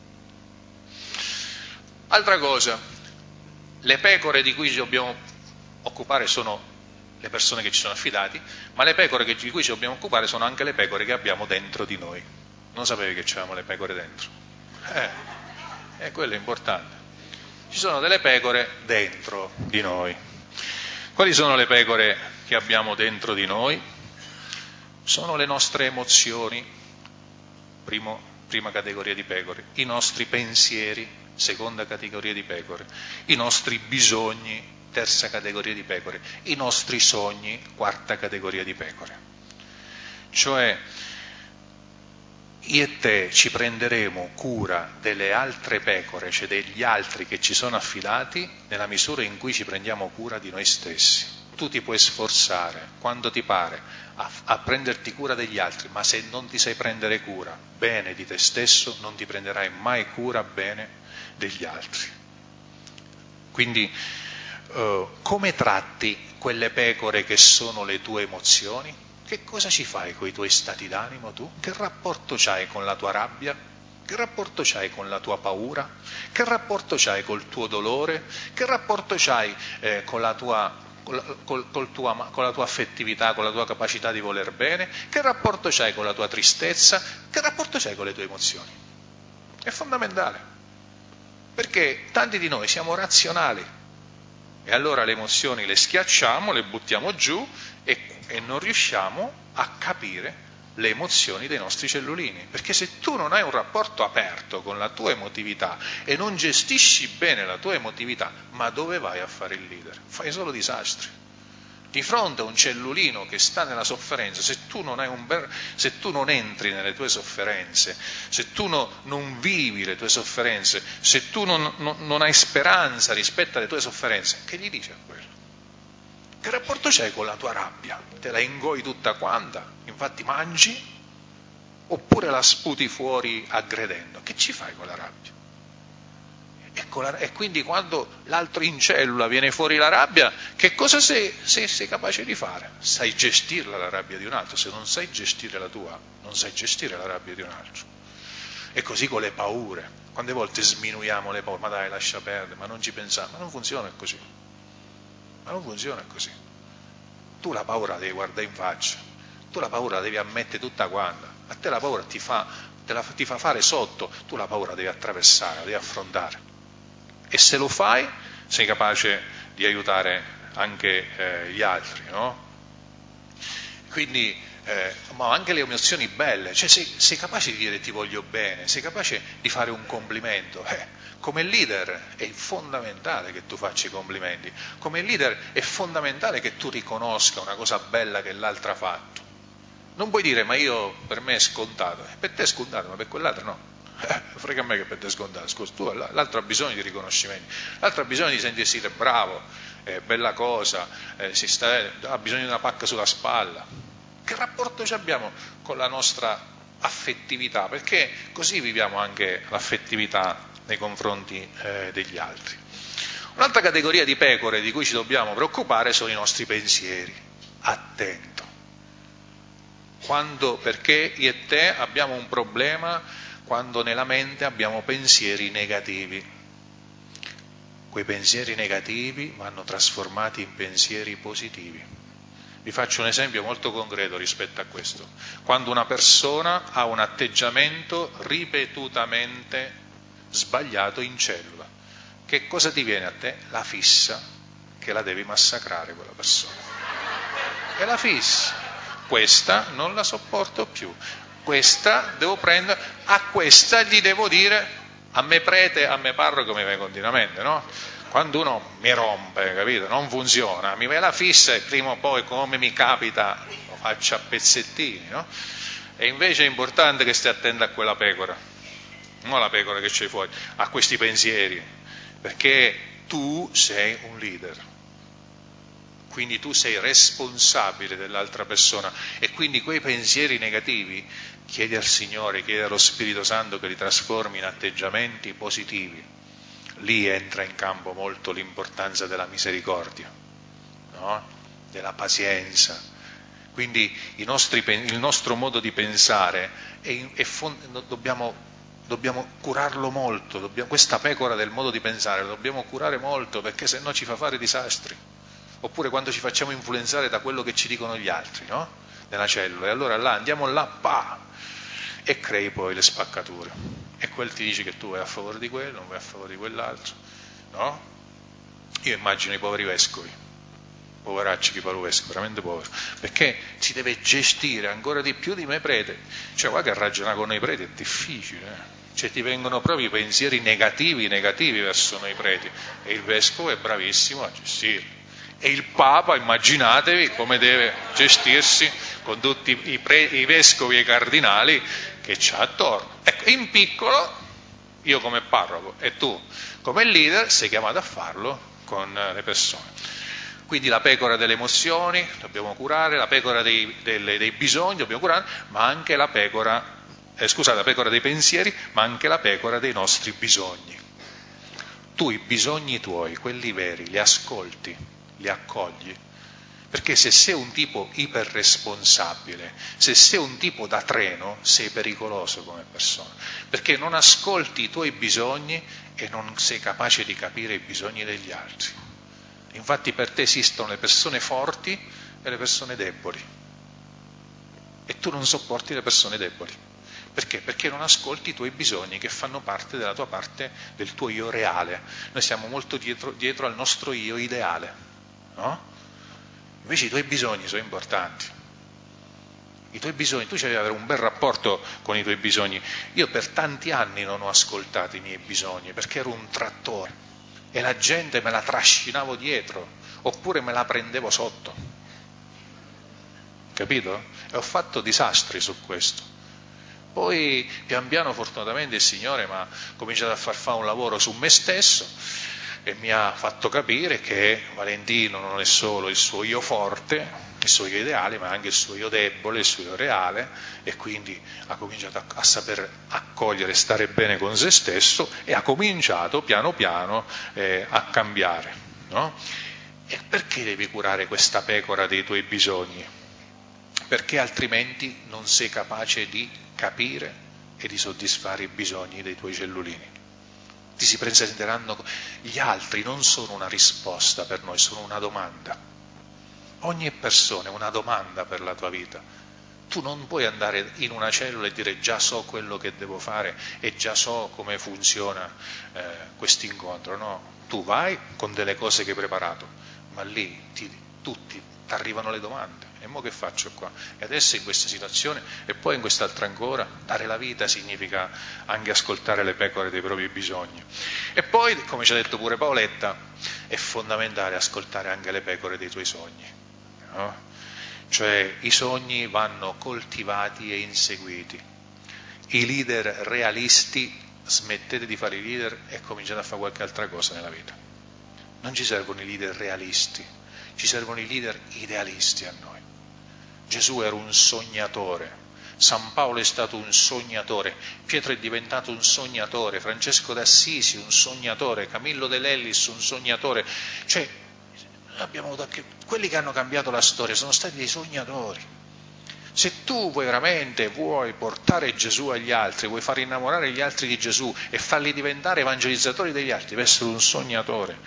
Altra cosa, le pecore di cui ci dobbiamo occupare sono le persone che ci sono affidati, ma le pecore di cui ci dobbiamo occupare sono anche le pecore che abbiamo dentro di noi. Non sapevi che c'avevamo le pecore dentro? Quello è importante. Ci sono delle pecore dentro di noi. Quali sono le pecore che abbiamo dentro di noi? Sono le nostre emozioni, prima categoria di pecore, i nostri pensieri, seconda categoria di pecore, i nostri bisogni, terza categoria di pecore, i nostri sogni, quarta categoria di pecore. Cioè, io e te ci prenderemo cura delle altre pecore, cioè degli altri che ci sono affidati, nella misura in cui ci prendiamo cura di noi stessi. Tu ti puoi sforzare, quando ti pare, a prenderti cura degli altri, ma se non ti sai prendere cura bene di te stesso, non ti prenderai mai cura bene degli altri. Quindi, come tratti quelle pecore che sono le tue emozioni? Che cosa ci fai con i tuoi stati d'animo tu? Che rapporto c'hai con la tua rabbia? Che rapporto c'hai con la tua paura? Che rapporto c'hai col tuo dolore? Che rapporto c'hai con la tua affettività, con la tua capacità di voler bene? Che rapporto c'hai con la tua tristezza? Che rapporto c'hai con le tue emozioni? È fondamentale, perché tanti di noi siamo razionali e allora le emozioni le schiacciamo, le buttiamo giù e non riusciamo a capire le emozioni dei nostri cellulini, perché se tu non hai un rapporto aperto con la tua emotività e non gestisci bene la tua emotività, ma dove vai a fare il leader? Fai solo disastri. Di fronte a un cellulino che sta nella sofferenza, se tu non entri nelle tue sofferenze, se tu non vivi le tue sofferenze, se tu non hai speranza rispetto alle tue sofferenze, che gli dici a quello? Che rapporto c'hai con la tua rabbia? Te la ingoi tutta quanta? Infatti mangi? Oppure la sputi fuori aggredendo? Che ci fai con la rabbia? E quindi quando l'altro in cellula viene fuori la rabbia, che cosa sei capace di fare? Sai gestirla la rabbia di un altro. Se non sai gestire la tua, non sai gestire la rabbia di un altro. E così con le paure. Quante volte sminuiamo le paure? Ma dai, lascia perdere, ma non ci pensiamo. Ma non funziona così. Ma non funziona così. Tu la paura la devi guardare in faccia. Tu la paura la devi ammettere tutta quanta. A te la paura ti fa fare sotto. Tu la paura la devi attraversare, la devi affrontare. E se lo fai, sei capace di aiutare anche gli altri, no? Quindi, ma anche le emozioni belle, cioè sei capace di dire ti voglio bene, sei capace di fare un complimento. Come leader è fondamentale che tu faccia i complimenti, come leader è fondamentale che tu riconosca una cosa bella che l'altro ha fatto. Non puoi dire, ma per me è scontato, per te è scontato, ma per quell'altro no. Frega a me che per te è scontato, scusa, l'altro ha bisogno di riconoscimenti, l'altro ha bisogno di sentirsi dire bravo, bella cosa, ha bisogno di una pacca sulla spalla. Che rapporto ci abbiamo con la nostra affettività? Perché così viviamo anche l'affettività nei confronti degli altri. Un'altra categoria di pecore di cui ci dobbiamo preoccupare sono i nostri pensieri. Attento. Perché io e te abbiamo un problema quando nella mente abbiamo pensieri negativi. Quei pensieri negativi vanno trasformati in pensieri positivi. Vi faccio un esempio molto concreto rispetto a questo. Quando una persona ha un atteggiamento ripetutamente sbagliato in cellula, che cosa ti viene a te? La fissa che la devi massacrare quella persona. E la fissa. Questa non la sopporto più. Questa devo prendere, a questa gli devo dire, a me prete, a me parroco mi viene continuamente, no? Quando uno mi rompe, capito? Non funziona, mi viene la fissa e prima o poi, come mi capita, lo faccio a pezzettini, no? E invece è importante che stai attento a quella pecora, non alla pecora che c'è fuori, a questi pensieri, perché tu sei un leader. Quindi tu sei responsabile dell'altra persona e quindi quei pensieri negativi chiedi al Signore, chiedi allo Spirito Santo che li trasformi in atteggiamenti positivi. Lì entra in campo molto l'importanza della misericordia, no? Della pazienza. Quindi il nostro modo di pensare dobbiamo curarlo molto, questa pecora del modo di pensare la dobbiamo curare molto, perché se no ci fa fare disastri. Oppure quando ci facciamo influenzare da quello che ci dicono gli altri, no? Nella cellula, e allora là andiamo là, e crei poi le spaccature. E quel ti dice che tu vai a favore di quello, non vai a favore di quell'altro, no? Io immagino i poveri vescovi, poveracci chi parlo vescovo, veramente povero, perché si deve gestire ancora di più di me prete. Cioè, guarda che ragionare con noi preti è difficile, Cioè ti vengono proprio i pensieri negativi verso noi preti, e il vescovo è bravissimo a gestirli. E il Papa, immaginatevi come deve gestirsi con tutti i vescovi e i cardinali che c'ha attorno. Ecco, in piccolo, io come parroco e tu come leader sei chiamato a farlo con le persone. Quindi la pecora delle emozioni dobbiamo curare, la pecora dei bisogni dobbiamo curare, ma anche la pecora dei pensieri, ma anche la pecora dei nostri bisogni. Tu i bisogni tuoi, quelli veri, li ascolti, li accogli, perché se sei un tipo iperresponsabile, se sei un tipo da treno, sei pericoloso come persona, perché non ascolti i tuoi bisogni e non sei capace di capire i bisogni degli altri. Infatti per te esistono le persone forti e le persone deboli, e tu non sopporti le persone deboli. Perché? Perché non ascolti i tuoi bisogni, che fanno parte della tua parte, del tuo io reale. Noi siamo molto dietro al nostro io ideale, no? Invece i tuoi bisogni sono importanti. I tuoi bisogni, tu devi avere un bel rapporto con i tuoi bisogni. Io per tanti anni non ho ascoltato i miei bisogni, perché ero un trattore e la gente me la trascinavo dietro, oppure me la prendevo sotto. Capito? E ho fatto disastri su questo. Poi pian piano fortunatamente il Signore mi ha cominciato a fare un lavoro su me stesso e mi ha fatto capire che Valentino non è solo il suo io forte, il suo io ideale, ma anche il suo io debole, il suo io reale, e quindi ha cominciato a saper accogliere, stare bene con se stesso, e ha cominciato piano piano a cambiare, no? E perché devi curare questa pecora dei tuoi bisogni? Perché altrimenti non sei capace di capire e di soddisfare i bisogni dei tuoi cellulini. Ti si presenteranno, gli altri non sono una risposta per noi, sono una domanda. Ogni persona è una domanda per la tua vita. Tu non puoi andare in una cellula e dire già so quello che devo fare e già so come funziona questo incontro, no? Tu vai con delle cose che hai preparato, ma lì tutti ti arrivano le domande. E mo che faccio qua? E adesso in questa situazione e poi in quest'altra ancora? Dare la vita significa anche ascoltare le pecore dei propri bisogni. E poi, come ci ha detto pure Paoletta, è fondamentale ascoltare anche le pecore dei tuoi sogni, no? Cioè i sogni vanno coltivati e inseguiti. I leader realisti, smettete di fare i leader e cominciate a fare qualche altra cosa nella vita. Non ci servono i leader realisti, ci servono i leader idealisti a noi. Gesù era un sognatore, San Paolo è stato un sognatore, Pietro è diventato un sognatore, Francesco d'Assisi un sognatore, Camillo De Lellis un sognatore. Cioè, quelli che hanno cambiato la storia sono stati dei sognatori. Se tu veramente vuoi portare Gesù agli altri, vuoi far innamorare gli altri di Gesù e farli diventare evangelizzatori degli altri, devi essere un sognatore.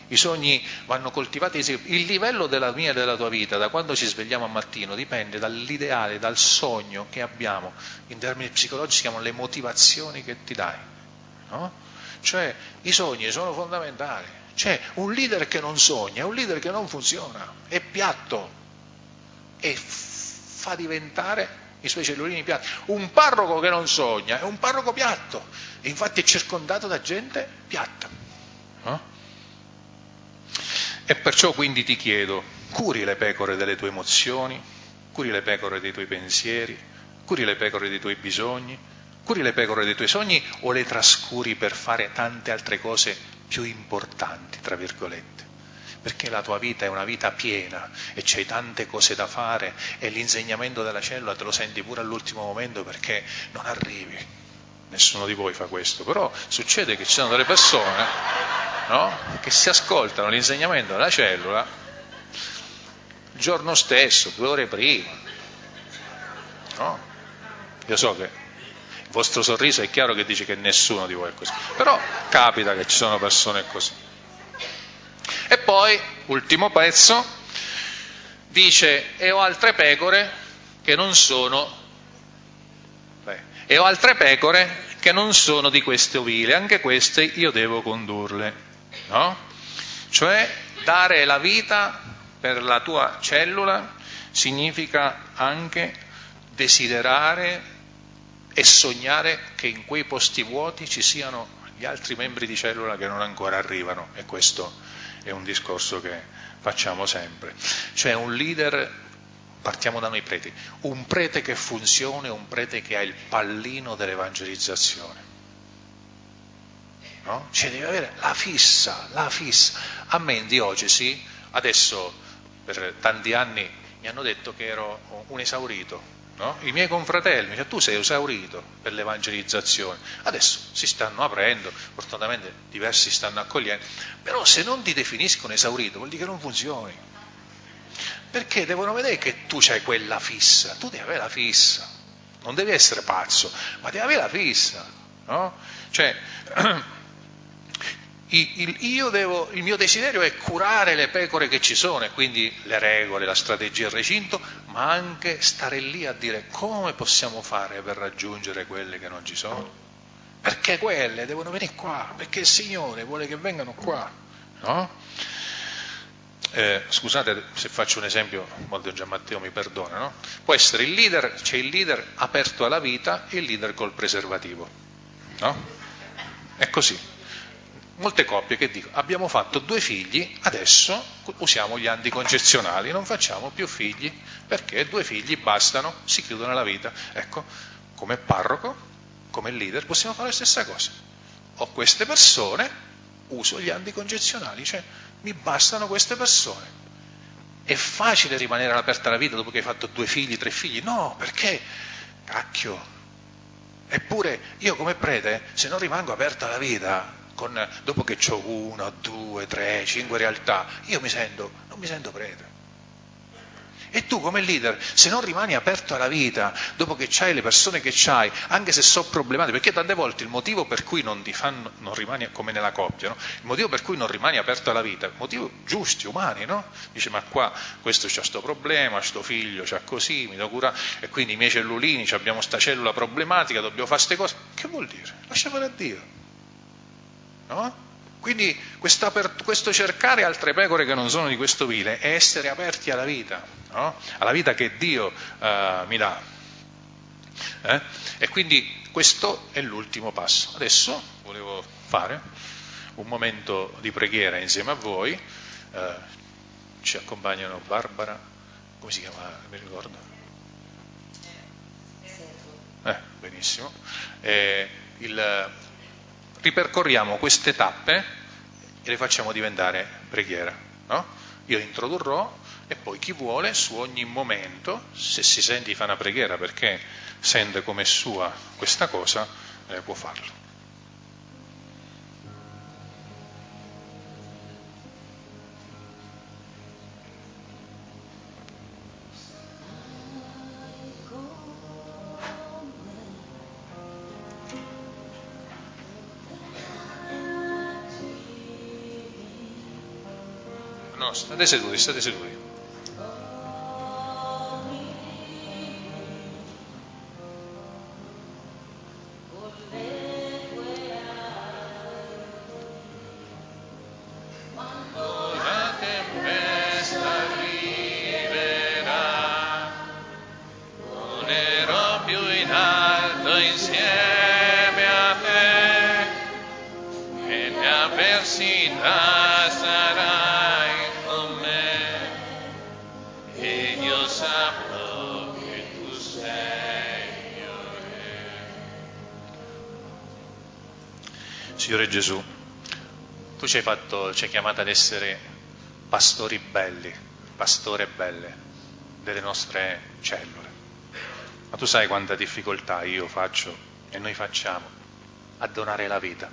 I sogni vanno coltivati. Il livello della mia e della tua vita, da quando ci svegliamo al mattino, dipende dall'ideale, dal sogno che abbiamo. In termini psicologici si chiamano le motivazioni che ti dai, no? Cioè i sogni sono fondamentali. Cioè un leader che non sogna è un leader che non funziona, è piatto e fa diventare i suoi cellulini piatti. Un parroco che non sogna è un parroco piatto, e infatti è circondato da gente piatta, no? E perciò quindi ti chiedo, curi le pecore delle tue emozioni, curi le pecore dei tuoi pensieri, curi le pecore dei tuoi bisogni, curi le pecore dei tuoi sogni, o le trascuri per fare tante altre cose più importanti, tra virgolette? Perché la tua vita è una vita piena e c'hai tante cose da fare, e l'insegnamento della cellula te lo senti pure all'ultimo momento perché non arrivi. Nessuno di voi fa questo, però succede che ci sono delle persone, no, che si ascoltano l'insegnamento della cellula il giorno stesso, 2 ore prima, no? Io so che il vostro sorriso è chiaro che dice che nessuno di voi è così, però capita che ci sono persone così. E poi, ultimo pezzo, dice: e ho altre pecore che non sono di queste ovile, anche queste io devo condurle, no? Cioè dare la vita per la tua cellula significa anche desiderare e sognare che in quei posti vuoti ci siano gli altri membri di cellula che non ancora arrivano, e questo è un discorso che facciamo sempre. Cioè un leader, partiamo da noi preti, un prete che funziona è un prete che ha il pallino dell'evangelizzazione, no? Cioè deve avere la fissa. A me in diocesi, adesso per tanti anni mi hanno detto che ero un esaurito, no? I miei confratelli, cioè, tu sei esaurito per l'evangelizzazione. Adesso si stanno aprendo, fortunatamente diversi stanno accogliendo, però se non ti definiscono esaurito vuol dire che non funzioni, perché devono vedere che tu c'hai quella fissa. Tu devi avere la fissa, non devi essere pazzo, ma devi avere la fissa, no? Cioè il mio desiderio è curare le pecore che ci sono, e quindi le regole, la strategia, il recinto, ma anche stare lì a dire come possiamo fare per raggiungere quelle che non ci sono, perché quelle devono venire qua, perché il Signore vuole che vengano qua, no? Scusate se faccio un esempio, molto Gian Matteo mi perdona, no? Può essere il leader, c'è il leader aperto alla vita e il leader col preservativo, no? È così. Molte coppie che dicono: abbiamo fatto 2 figli, adesso usiamo gli anticoncezionali, non facciamo più figli perché 2 figli bastano, si chiudono la vita. Ecco, come parroco, come leader possiamo fare la stessa cosa. Ho queste persone, uso gli anticoncezionali, cioè mi bastano queste persone. È facile rimanere all'aperta alla vita dopo che hai fatto 2 figli, 3 figli? No, perché, cacchio, eppure io come prete, se non rimango aperto alla vita, dopo che ho 1, 2, 3, 5 realtà, io non mi sento prete. E tu come leader, se non rimani aperto alla vita, dopo che c'hai le persone che c'hai, anche se sono problematiche, perché tante volte il motivo per cui non rimani, come nella coppia, no? Il motivo per cui non rimani aperto alla vita, motivi giusti, umani, no? Dice: ma qua questo c'ha sto problema, sto figlio c'ha così, mi devo curare, e quindi i miei cellulini, abbiamo sta cellula problematica, dobbiamo fare queste cose. Che vuol dire? Lascia fare a Dio, no? Quindi questo cercare altre pecore che non sono di questo vile è essere aperti alla vita, no? Alla vita che Dio mi dà. E quindi questo è l'ultimo passo. Adesso volevo fare un momento di preghiera insieme a voi. Ci accompagnano Barbara, come si chiama? Mi ricordo? Benissimo. Ripercorriamo queste tappe e le facciamo diventare preghiera, no? Io introdurrò, e poi chi vuole su ogni momento, se si sente di fare una preghiera perché sente come sua questa cosa, può farlo. State seduti, state seduti. Sarai con me ed io saprò che tu sei mio Re. Signore Gesù, tu ci hai chiamato ad essere pastori belli, pastore belle delle nostre cellule. Ma tu sai quanta difficoltà io faccio e noi facciamo a donare la vita,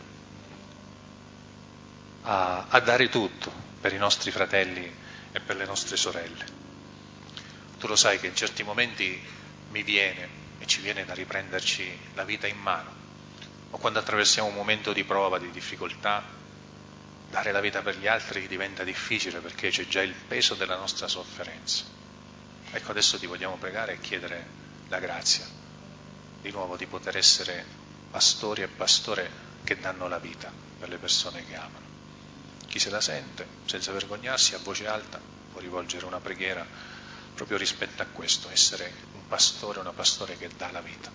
a dare tutto per i nostri fratelli e per le nostre sorelle. Tu lo sai che in certi momenti mi viene e ci viene da riprenderci la vita in mano, o quando attraversiamo un momento di prova, di difficoltà, dare la vita per gli altri diventa difficile perché c'è già il peso della nostra sofferenza. Ecco, adesso ti vogliamo pregare e chiedere la grazia di nuovo di poter essere pastori e pastore che danno la vita per le persone che amano. Chi se la sente, senza vergognarsi, a voce alta, può rivolgere una preghiera proprio rispetto a questo, essere un pastore, una pastore che dà la vita.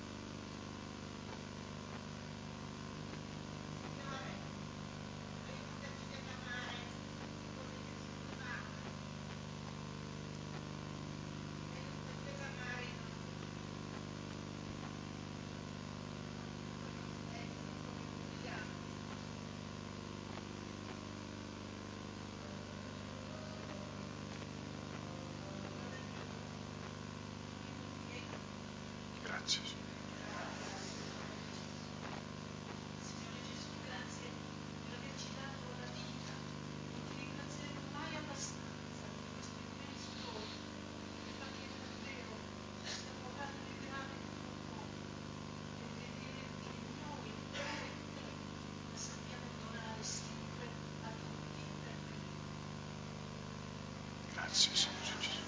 Grazie. Signore Gesù, grazie per averci dato la vita. Non ti ringrazieremo mai abbastanza di questi immensi doni, perché davvero stiamo lavorando liberare il tuo popolo per vedere che noi, la sappiamo donare sempre a tutti per bene. Grazie, Signore Gesù.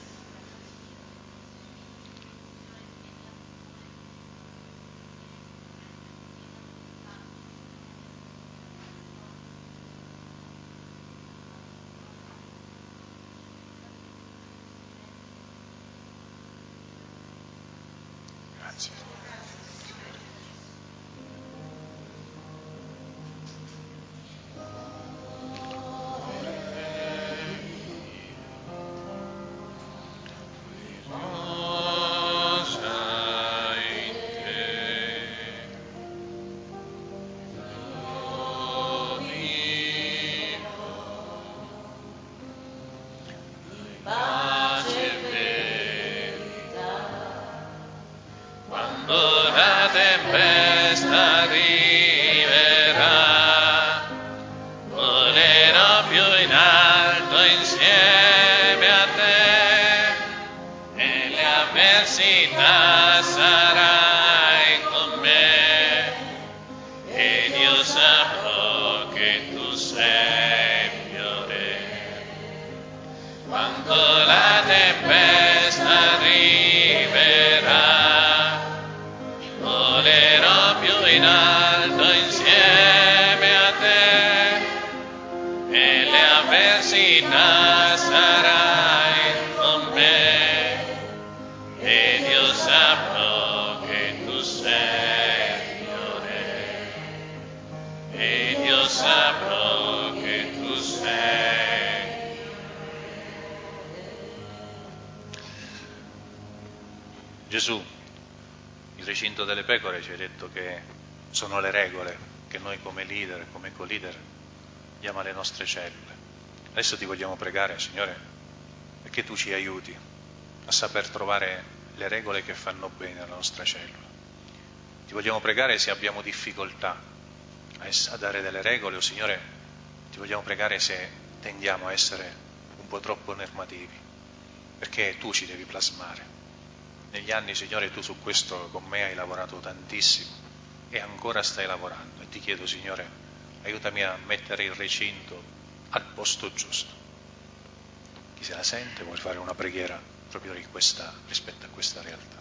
Grazie. Riposa in te, pace e verità. Quando la tempesta arriverà, volerò più in alto insieme a te, e le avversità sarai con me, ed io saprò che tu sei mio Re. Quando la tempesta arriverà, volerò più in alto insieme a te, e le avversità sarai con me, ed io saprò che tu sei mio Re, ed io saprò che tu sei. Gesù, il recinto delle pecore ci hai detto che sono le regole che noi come leader, come co-leader diamo alle nostre cellule. Adesso ti vogliamo pregare, Signore, perché tu ci aiuti a saper trovare le regole che fanno bene alla nostra cellula. Ti vogliamo pregare se abbiamo difficoltà a dare delle regole, o Signore, ti vogliamo pregare se tendiamo a essere un po' troppo normativi, perché tu ci devi plasmare. Negli anni, Signore, tu su questo con me hai lavorato tantissimo e ancora stai lavorando, e ti chiedo, Signore, aiutami a mettere il recinto al posto giusto, chi se la sente vuole fare una preghiera proprio rispetto a questa realtà.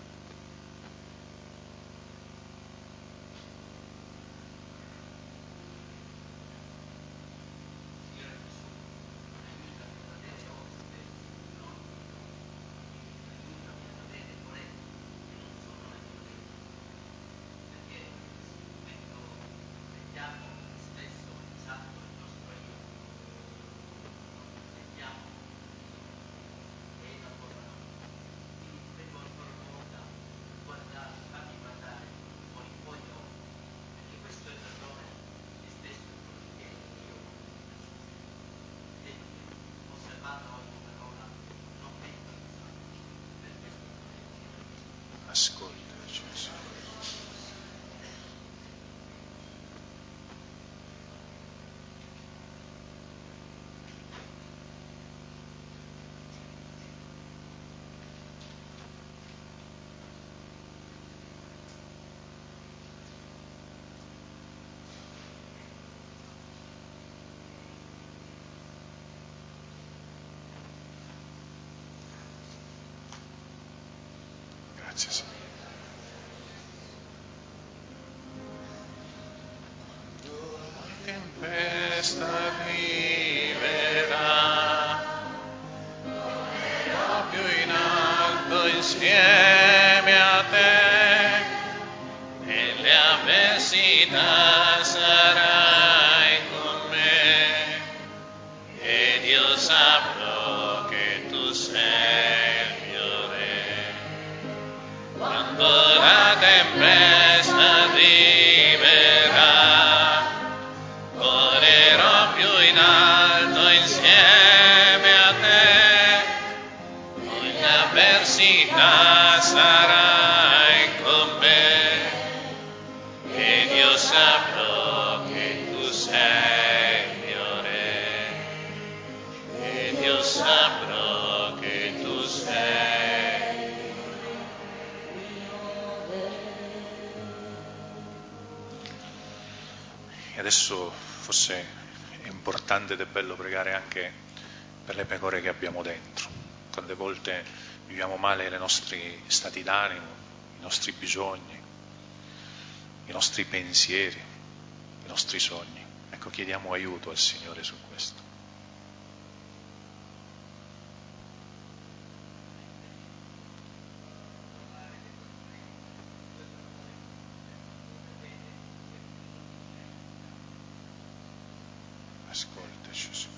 Ascoltaci, Signore. Grazie, Signore. Tempesta arriverà, proprio in alto insieme a te, nelle avversità sarai con me, ed io saprò che tu sei il mio Re. Quando la tempesta arriverà, volerò più in alto insieme a te, ogni avversità sarai con me, ed io saprò che tu sei il mio Re, ed io saprò che tu sei. E adesso forse è importante ed è bello pregare anche per le pecore che abbiamo dentro. Tante volte viviamo male i nostri stati d'animo, i nostri bisogni, i nostri pensieri, i nostri sogni. Ecco, chiediamo aiuto al Signore su questo. Ascoltaci, Signore.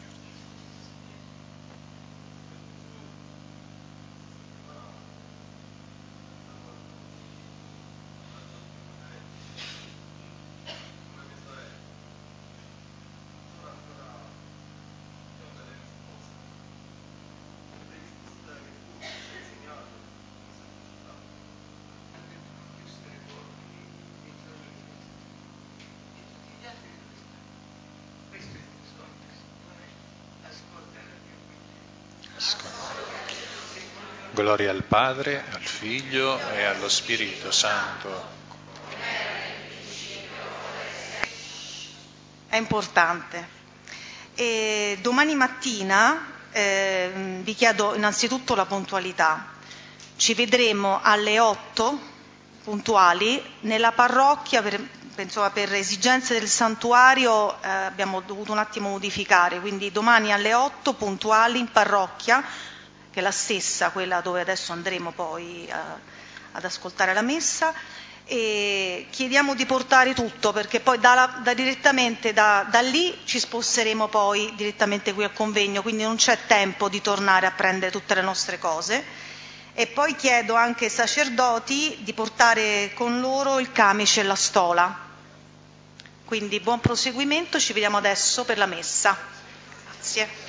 Gloria al Padre, al Figlio e allo Spirito Santo. È importante. E domani mattina vi chiedo innanzitutto la puntualità. Ci vedremo alle 8 puntuali nella parrocchia, per esigenze del santuario abbiamo dovuto un attimo modificare, quindi domani alle 8 puntuali in parrocchia, che è la stessa, quella dove adesso andremo poi ad ascoltare la messa, e chiediamo di portare tutto, perché poi direttamente da lì ci sposteremo poi direttamente qui al convegno, quindi non c'è tempo di tornare a prendere tutte le nostre cose. E poi chiedo anche ai sacerdoti di portare con loro il camice e la stola. Quindi buon proseguimento, ci vediamo adesso per la messa. Grazie.